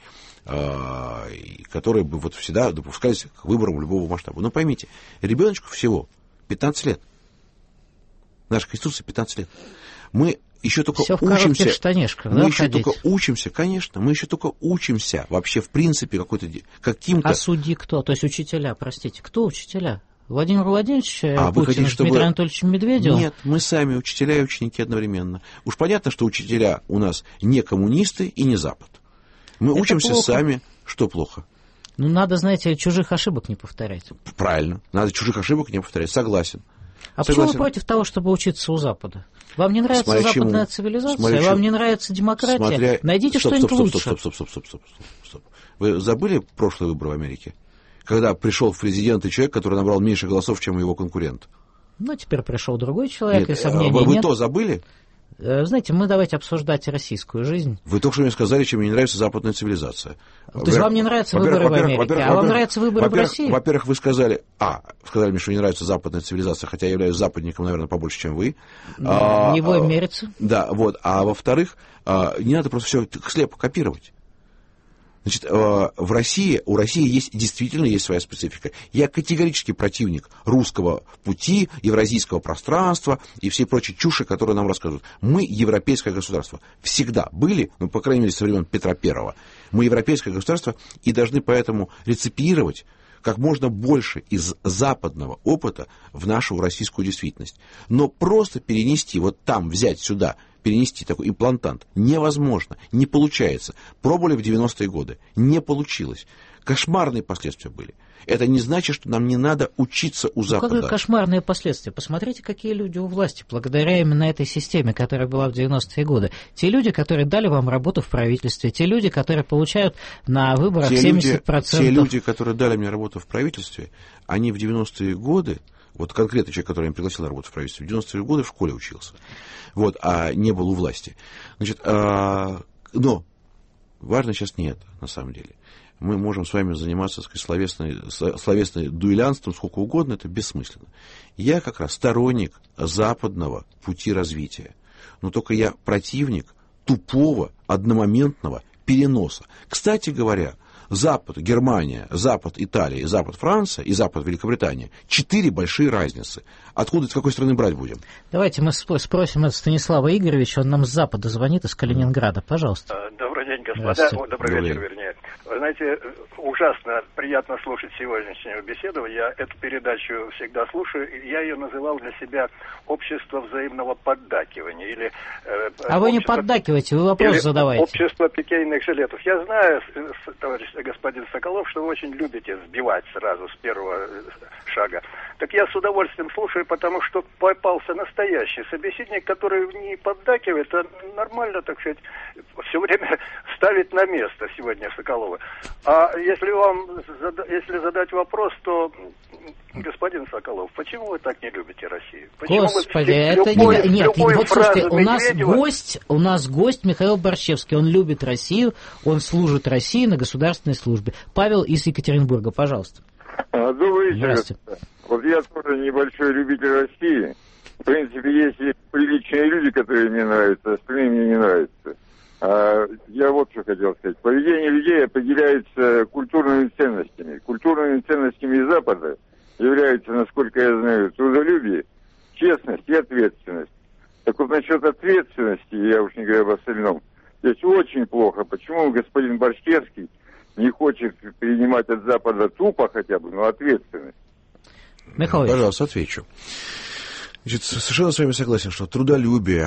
которые бы вот всегда допускались к выборам любого масштаба. Но поймите, ребеночку всего пятнадцать лет. Наша Конституция пятнадцать лет. Мы еще только Всё в учимся. штанишках, мы да, еще ходить? только учимся, конечно, мы еще только учимся вообще в принципе какой-то каким-то. А судьи кто? То есть учителя, простите, кто учителя? Владимир Владимирович а, Путин хотите, с чтобы... Дмитрием Анатольевичем Медведевым? Нет, мы сами учителя и ученики одновременно. Уж понятно, что учителя у нас не коммунисты и не Запад. Мы Это учимся плохо. сами. Что плохо? Ну, надо, знаете, чужих ошибок не повторять. Правильно. Надо чужих ошибок не повторять. Согласен. А Согласен. почему вы против того, чтобы учиться у Запада? Вам не нравится Смотря западная чему. цивилизация? Смотря Вам чему. не нравится демократия? Смотря... Найдите стоп, что-нибудь стоп, лучше. Стоп, стоп, стоп, стоп, стоп, стоп, стоп. Вы забыли прошлые выборы в Америке? Когда пришел в президенты человек, который набрал меньше голосов, чем его конкурент? Ну, теперь пришел другой человек, Нет, и сомнений вы, вы нет. то забыли? Знаете, мы давайте обсуждать российскую жизнь. Вы только что мне сказали, чем мне не нравится западная цивилизация. То есть вам не нравятся выборы в Америке, а вам нравятся выборы в России? Во-первых, вы сказали, а, сказали мне, что не нравится западная цивилизация, хотя я являюсь западником, наверное, побольше, чем вы. Да, а, не будем мериться. Да, вот. А во-вторых, не надо просто все слепо копировать. Значит, в России, у России есть, действительно есть своя специфика. Я категорически противник русского пути, евразийского пространства и всей прочей чуши, которую нам рассказывают. Мы европейское государство. Всегда были, ну, по крайней мере, со времен Петра Первого. Мы европейское государство и должны поэтому реципировать как можно больше из западного опыта в нашу российскую действительность. Но просто перенести, вот там взять сюда, перенести такой имплантант невозможно, не получается. Пробовали в девяностые годы, не получилось. Кошмарные последствия были. Это не значит, что нам не надо учиться у Запада. Ну, как кошмарные последствия? Посмотрите, какие люди у власти, благодаря именно этой системе, которая была в девяностые годы. Те люди, которые дали вам работу в правительстве, те люди, которые получают на выборах те семьдесят процентов. Люди, те люди, которые дали мне работу в правительстве, они в девяностые годы, вот конкретный человек, который меня пригласил на работу в правительстве, в девяностые годы в школе учился, вот, а не был у власти. Значит, а, но важно сейчас не это, на самом деле. Мы можем с вами заниматься, так сказать, словесной, словесной дуэлянством сколько угодно, это бессмысленно. Я как раз сторонник западного пути развития, но только я противник тупого, одномоментного переноса. Кстати говоря, Запад Германия, Запад Италия, Запад Франция и Запад Великобритания – четыре большие разницы. Откуда, с какой страны брать будем? Давайте мы спросим это Станислава Игоревича, он нам с Запада звонит, из Калининграда. Пожалуйста. Добрый день, господа. О, добрый вечер, вернее. Вы знаете, ужасно приятно слушать сегодняшнюю беседу. Я эту передачу всегда слушаю. Я ее называл для себя «Общество взаимного поддакивания». Или, э, а вы не общество... поддакиваете, вы вопрос задавайте. «Общество пикейных жилетов». Я знаю, товарищ господин Соколов, что вы очень любите сбивать сразу с первого шага. Так я с удовольствием слушаю, потому что попался настоящий собеседник, который не поддакивает, а нормально, так сказать, все время ставит на место сегодня Соколова. А если вам если задать вопрос, то, господин Соколов, почему вы так не любите Россию? Почему Господи, вы это любой, не... Нет, вот слушайте, у нас Медведева... гость, у нас гость Михаил Борщевский, он любит Россию, он служит России на государственной службе. Павел из Екатеринбурга, пожалуйста. Добрый вечер. Вот я тоже небольшой любитель России. В принципе, есть и приличные люди, которые мне нравятся, остальные мне не нравятся. А я вот что хотел сказать. Поведение людей определяется культурными ценностями. Культурными ценностями Запада являются, насколько я знаю, трудолюбие, честность и ответственность. Так вот, насчет ответственности, я уж не говорю об остальном, здесь очень плохо. Почему господин Борщевский не хочет принимать от Запада тупо хотя бы, но ответственность? Михаил, пожалуйста, отвечу. Значит, совершенно с вами согласен, что трудолюбие,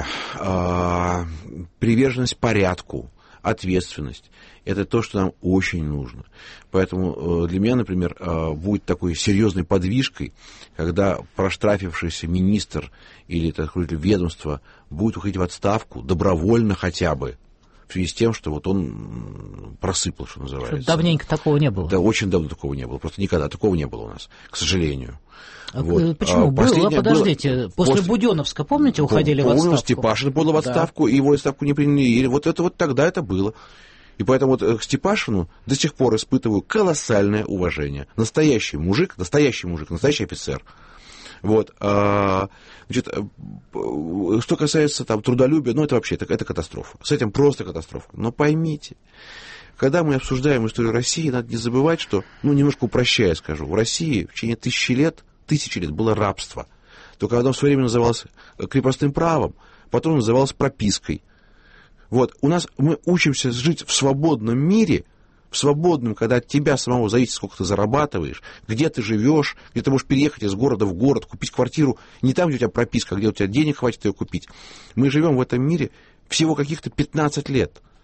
э, приверженность порядку, ответственность – это то, что нам очень нужно. Поэтому э, для меня, например, э, будет такой серьезной подвижкой, когда проштрафившийся министр или руководитель ведомства будет уходить в отставку добровольно хотя бы, в связи с тем, что вот он просыпал, что называется. Давненько такого не было. Да, очень давно такого не было. Просто никогда такого не было у нас, к сожалению. А вот. Почему? А, было, подождите. Было... После, после Буденовска, помните, уходили помню, в отставку? Степашин подал в отставку, да. И его отставку не приняли. Вот это вот тогда это было. И поэтому вот к Степашину до сих пор испытываю колоссальное уважение. Настоящий мужик, настоящий мужик, настоящий офицер. Вот, а, значит, что касается там трудолюбия, ну это вообще это, это катастрофа. С этим просто катастрофа. Но поймите, когда мы обсуждаем историю России, надо не забывать, что, ну немножко упрощая скажу, в России в течение тысячи лет, тысячи лет было рабство. Только оно в свое время называлось крепостным правом, потом называлось пропиской. Вот, у нас мы учимся жить в свободном мире, в свободном, когда от тебя самого зависит, сколько ты зарабатываешь, где ты живешь, где ты можешь переехать из города в город, купить квартиру не там, где у тебя прописка, а где у тебя денег хватит ее купить. Мы живем в этом мире всего каких-то пятнадцать лет.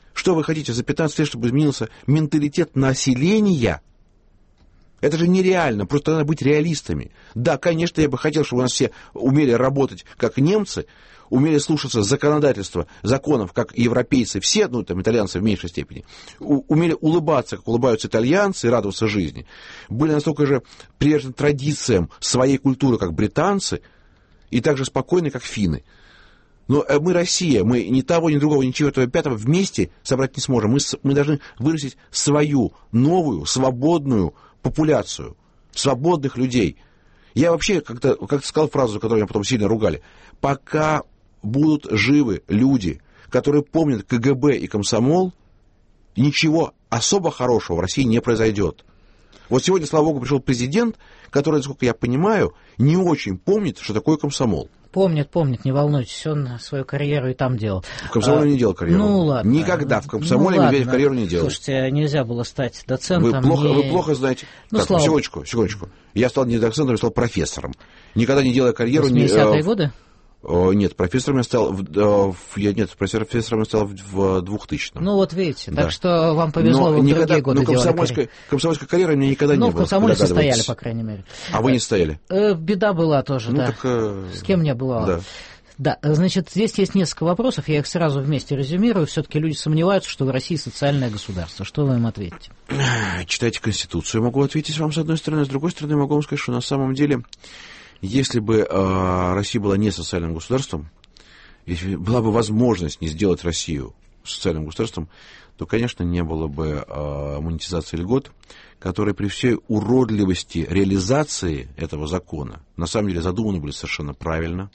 Что вы хотите за пятнадцать лет, чтобы изменился менталитет населения? Это же нереально, просто надо быть реалистами. Да, конечно, я бы хотел, чтобы у нас все умели работать, как немцы, умели слушаться законодательства, законов, как европейцы, все, ну, там, итальянцы в меньшей степени, у, умели улыбаться, как улыбаются итальянцы, и радоваться жизни, были настолько же привержены традициям своей культуры, как британцы, и так же спокойны, как финны. Но мы Россия, мы ни того, ни другого, ничего этого пятого вместе собрать не сможем. Мы, мы должны вырастить свою новую, свободную популяцию, свободных людей. Я вообще как-то, как-то сказал фразу, за которую меня потом сильно ругали. Пока будут живы люди, которые помнят КГБ и комсомол, ничего особо хорошего в России не произойдет. Вот сегодня, слава богу, пришел президент, который, насколько я понимаю, не очень помнит, что такое комсомол. Помнит, помнит, не волнуйтесь, он свою карьеру и там делал. В комсомоле а, не делал карьеру. Ну ладно. Никогда в комсомоле ну, Медведев карьеру не делал. Слушайте, нельзя было стать доцентом. Вы плохо, не... вы плохо знаете. Ну, так, слава... секундочку, секундочку. Я стал не доцентом, я стал профессором. Никогда не делая карьеру. восьмидесятые не, годы? Нет, профессором я стал в, в, я, нет, профессором я стал в, в двухтысячном. Ну вот видите, да. Так что вам повезло, но вы в никогда, другие годы ну, комсомольская, делали комсомольская карьера у меня никогда ну, не было. Ну, в комсомоле состояли, по крайней мере. А вы не стояли? Э, беда была тоже, ну, да. Так, э... С кем не бывало. Да. Да, значит, здесь есть несколько вопросов, я их сразу вместе резюмирую. Все-таки люди сомневаются, что в России социальное государство. Что вы им ответите? Читайте Конституцию. Могу ответить вам с одной стороны. С другой стороны, могу вам сказать, что на самом деле, если бы э, Россия была не социальным государством, если была бы возможность не сделать Россию социальным государством, то, конечно, не было бы э, монетизации льгот, которые при всей уродливости реализации этого закона, на самом деле задуманы были совершенно правильно.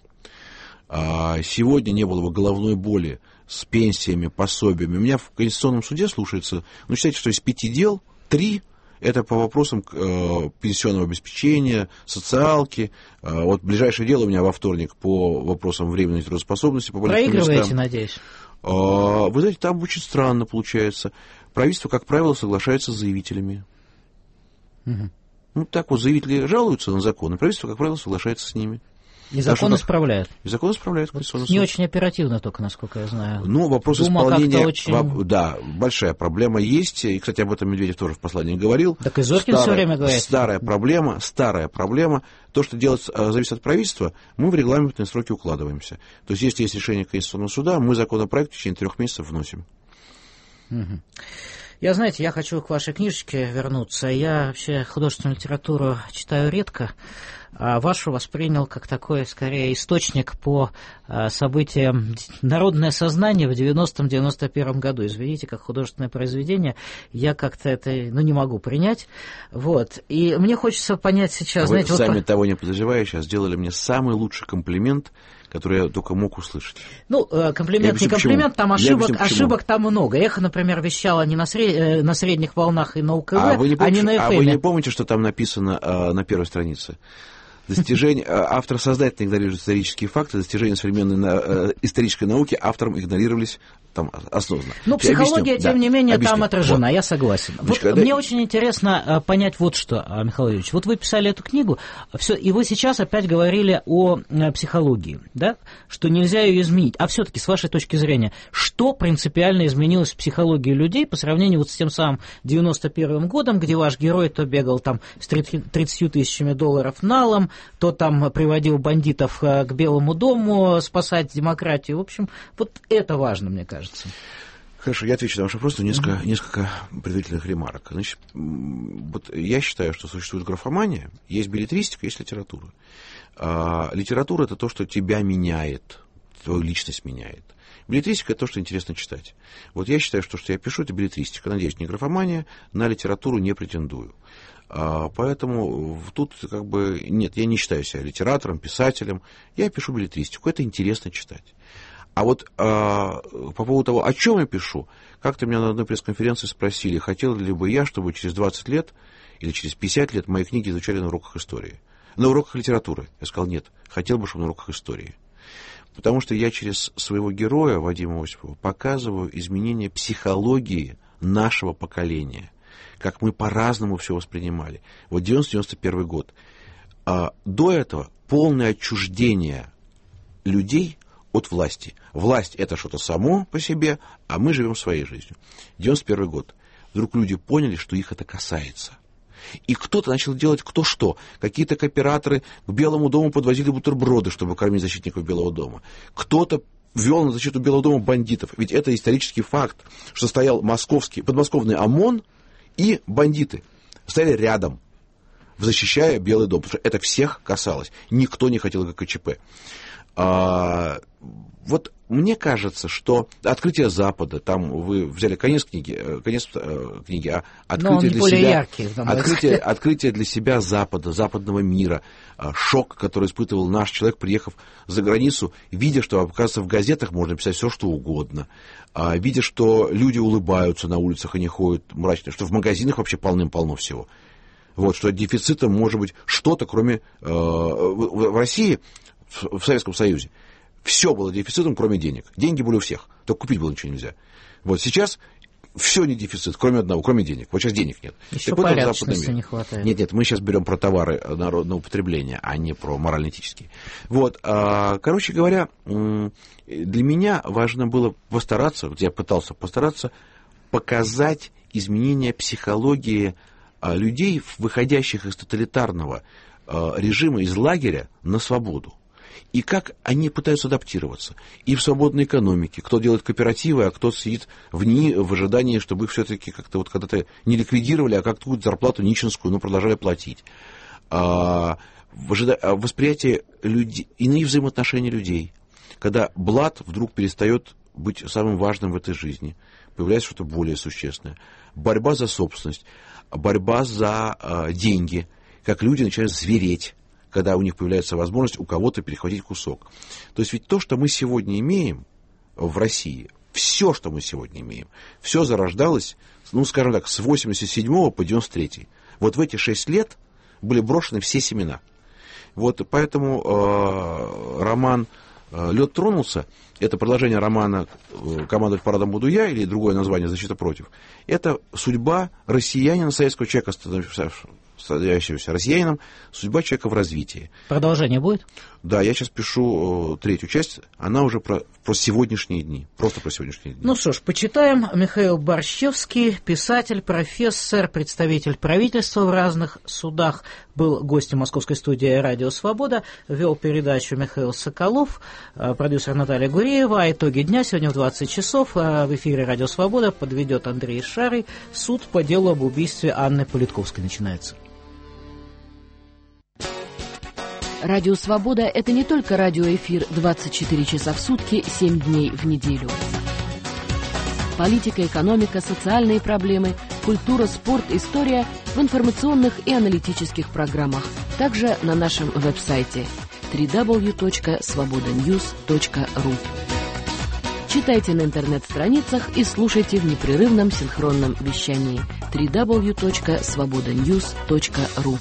Сегодня не было бы головной боли с пенсиями, пособиями. У меня в Конституционном суде слушается, ну, считайте, что из пяти дел, три это по вопросам э, пенсионного обеспечения, социалки. Э, вот ближайшее дело у меня во вторник по вопросам временной трудоспособности. По проигрываете, надеюсь? Э, вы знаете, там очень странно получается. Правительство, как правило, соглашается с заявителями. Угу. Ну, так вот, заявители жалуются на законы, правительство, как правило, соглашается с ними. И закон так, исправляет. И закон исправляет. Вот не очень оперативно только, насколько я знаю. Ну, вопрос Дума исполнения... Очень... Да, большая проблема есть. И, кстати, об этом Медведев тоже в послании говорил. Так и Зоркин все время говорит. Старая проблема, старая проблема. То, что делать, зависит от правительства, мы в регламентные сроки укладываемся. То есть, если есть решение Конституционного суда, мы законопроект в течение трех месяцев вносим. Угу. Я, знаете, я хочу к вашей книжечке вернуться. Я вообще художественную литературу читаю редко, а вашу воспринял как такой, скорее, источник по а, событиям «Народное сознание» в девяностом — девяносто первом году. Извините, как художественное произведение, я как-то это, ну, не могу принять. Вот. И мне хочется понять сейчас... Вы, знаете, сами вот... того не подозревая, сейчас сделали мне самый лучший комплимент, который я только мог услышать. Ну, комплимент не комплимент, там ошибок, ошибок там много. Эхо, например, вещало не на, сред... на средних волнах и на УКВ, а, вы не помните, а не на эф эм. А вы не помните, что там написано а, на первой странице? Достижение, автор сознательно игнорирует исторические факты, достижения современной на, исторической науки автором игнорировались там осознанно. Ну, психология, объясню, тем да, не менее, объясню. там отражена, вот. Я согласен. Вот когда... Мне очень интересно понять вот что, Михаил Юрьевич. Вот вы писали эту книгу, все, и вы сейчас опять говорили о психологии, да, что нельзя ее изменить. А все-таки, с вашей точки зрения, что принципиально изменилось в психологии людей по сравнению вот с тем самым девяносто первым годом, где ваш герой то бегал там с тридцатью тысячами долларов налом, то там приводил бандитов к Белому дому спасать демократию. В общем, вот это важно, мне кажется. Хорошо, я отвечу на ваш вопрос, но несколько, mm-hmm. несколько предварительных ремарок. Значит, вот я считаю, что существует графомания, есть беллетристика, есть литература. А, литература — это то, что тебя меняет, твою личность меняет. Беллетристика — это то, что интересно читать. Вот я считаю, что, что я пишу, это беллетристика. Надеюсь, не графомания, на литературу не претендую. А, поэтому тут как бы нет, я не считаю себя литератором, писателем. Я пишу беллетристику, это интересно читать. А вот а, по поводу того, о чем я пишу, как-то меня на одной пресс-конференции спросили, хотел ли бы я, чтобы через двадцать лет или через пятьдесят лет мои книги изучали на уроках истории. На уроках литературы. Я сказал, нет, хотел бы, чтобы на уроках истории. Потому что я через своего героя, Вадима Осипова, показываю изменения психологии нашего поколения. Как мы по-разному все воспринимали. Вот девяносто — девяносто первый год. А до этого полное отчуждение людей от власти. Власть – это что-то само по себе, а мы живем своей жизнью. девяносто первый год. Вдруг люди поняли, что их это касается. И кто-то начал делать кто что. Какие-то кооператоры к Белому дому подвозили бутерброды, чтобы кормить защитников Белого дома. Кто-то ввел на защиту Белого дома бандитов. Ведь это исторический факт, что стоял московский, подмосковный ОМОН и бандиты. Стояли рядом, защищая Белый дом. Потому что это всех касалось. Никто не хотел ГКЧП. А, вот мне кажется, что открытие Запада, там вы взяли конец книги, конец э, книги, а открытие для себя, яркий, открытие, открытие для себя Запада, западного мира, э, шок, который испытывал наш человек, приехав за границу, видя, что, оказывается, в газетах можно писать все, что угодно, э, видя, что люди улыбаются на улицах и не ходят мрачно, что в магазинах вообще полным-полно всего. Вот, что дефицитом может быть что-то, кроме... Э, в, в России, в, в Советском Союзе, все было дефицитом, кроме денег. Деньги были у всех, только купить было ничего нельзя. Вот сейчас все не дефицит, кроме одного, кроме денег. Вот сейчас денег нет. Еще порядочности не хватает. Нет, нет, мы сейчас берем про товары народного потребления, а не про морально-этические. Вот, короче говоря, для меня важно было постараться, вот я пытался постараться показать изменение психологии людей, выходящих из тоталитарного режима, из лагеря на свободу. И как они пытаются адаптироваться. И в свободной экономике. Кто делает кооперативы, а кто сидит в НИИ в ожидании, чтобы их все-таки как-то вот когда-то не ликвидировали, а как-то зарплату нищенскую, но продолжали платить. А, в ожида... Восприятие людей, иные взаимоотношения людей. Когда блат вдруг перестает быть самым важным в этой жизни. Появляется что-то более существенное. Борьба за собственность. Борьба за а, деньги. Как люди начинают звереть, когда у них появляется возможность у кого-то перехватить кусок. То есть ведь то, что мы сегодня имеем в России, все, что мы сегодня имеем, все зарождалось, ну, скажем так, с восемьдесят седьмого по девяносто третий. Вот в эти шесть лет были брошены все семена. Вот поэтому э, роман «Лед тронулся», это продолжение романа «Командовать парадом буду я», или другое название «Защита против». Это судьба россиянина, советского человека, становящегося россиянином, судьба человека в развитии. Продолжение будет? Да, я сейчас пишу третью часть, она уже про, про сегодняшние дни, просто про сегодняшние дни. Ну что ж, почитаем. Михаил Борщевский, писатель, профессор, представитель правительства в разных судах, был гостем московской студии «Радио Свобода», вел передачу Михаил Соколов, продюсер Наталья Гуреева. А итоги дня сегодня в двадцать часов в эфире «Радио Свобода» подведет Андрей Шарый. Суд по делу об убийстве Анны Политковской начинается. Радио «Свобода» — это не только радиоэфир двадцать четыре часа в сутки, семь дней в неделю. Политика, экономика, социальные проблемы, культура, спорт, история в информационных и аналитических программах. Также на нашем веб-сайте дабл ю дабл ю дабл ю точка свобода ньюс точка ру. Читайте на интернет-страницах и слушайте в непрерывном синхронном вещании дабл ю дабл ю дабл ю точка свобода ньюс точка ру.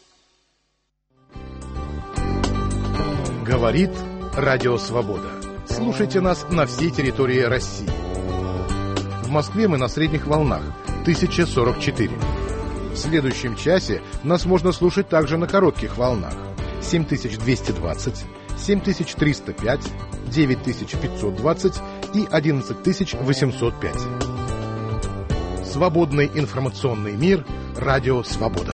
Говорит Радио Свобода. Слушайте нас на всей территории России. В Москве мы на средних волнах тысяча сорок четыре. В следующем часе нас можно слушать также на коротких волнах семь тысяч двести двадцать, семь тысяч триста пять, девять тысяч пятьсот двадцать и одиннадцать тысяч восемьсот пять. Свободный информационный мир. Радио Свобода.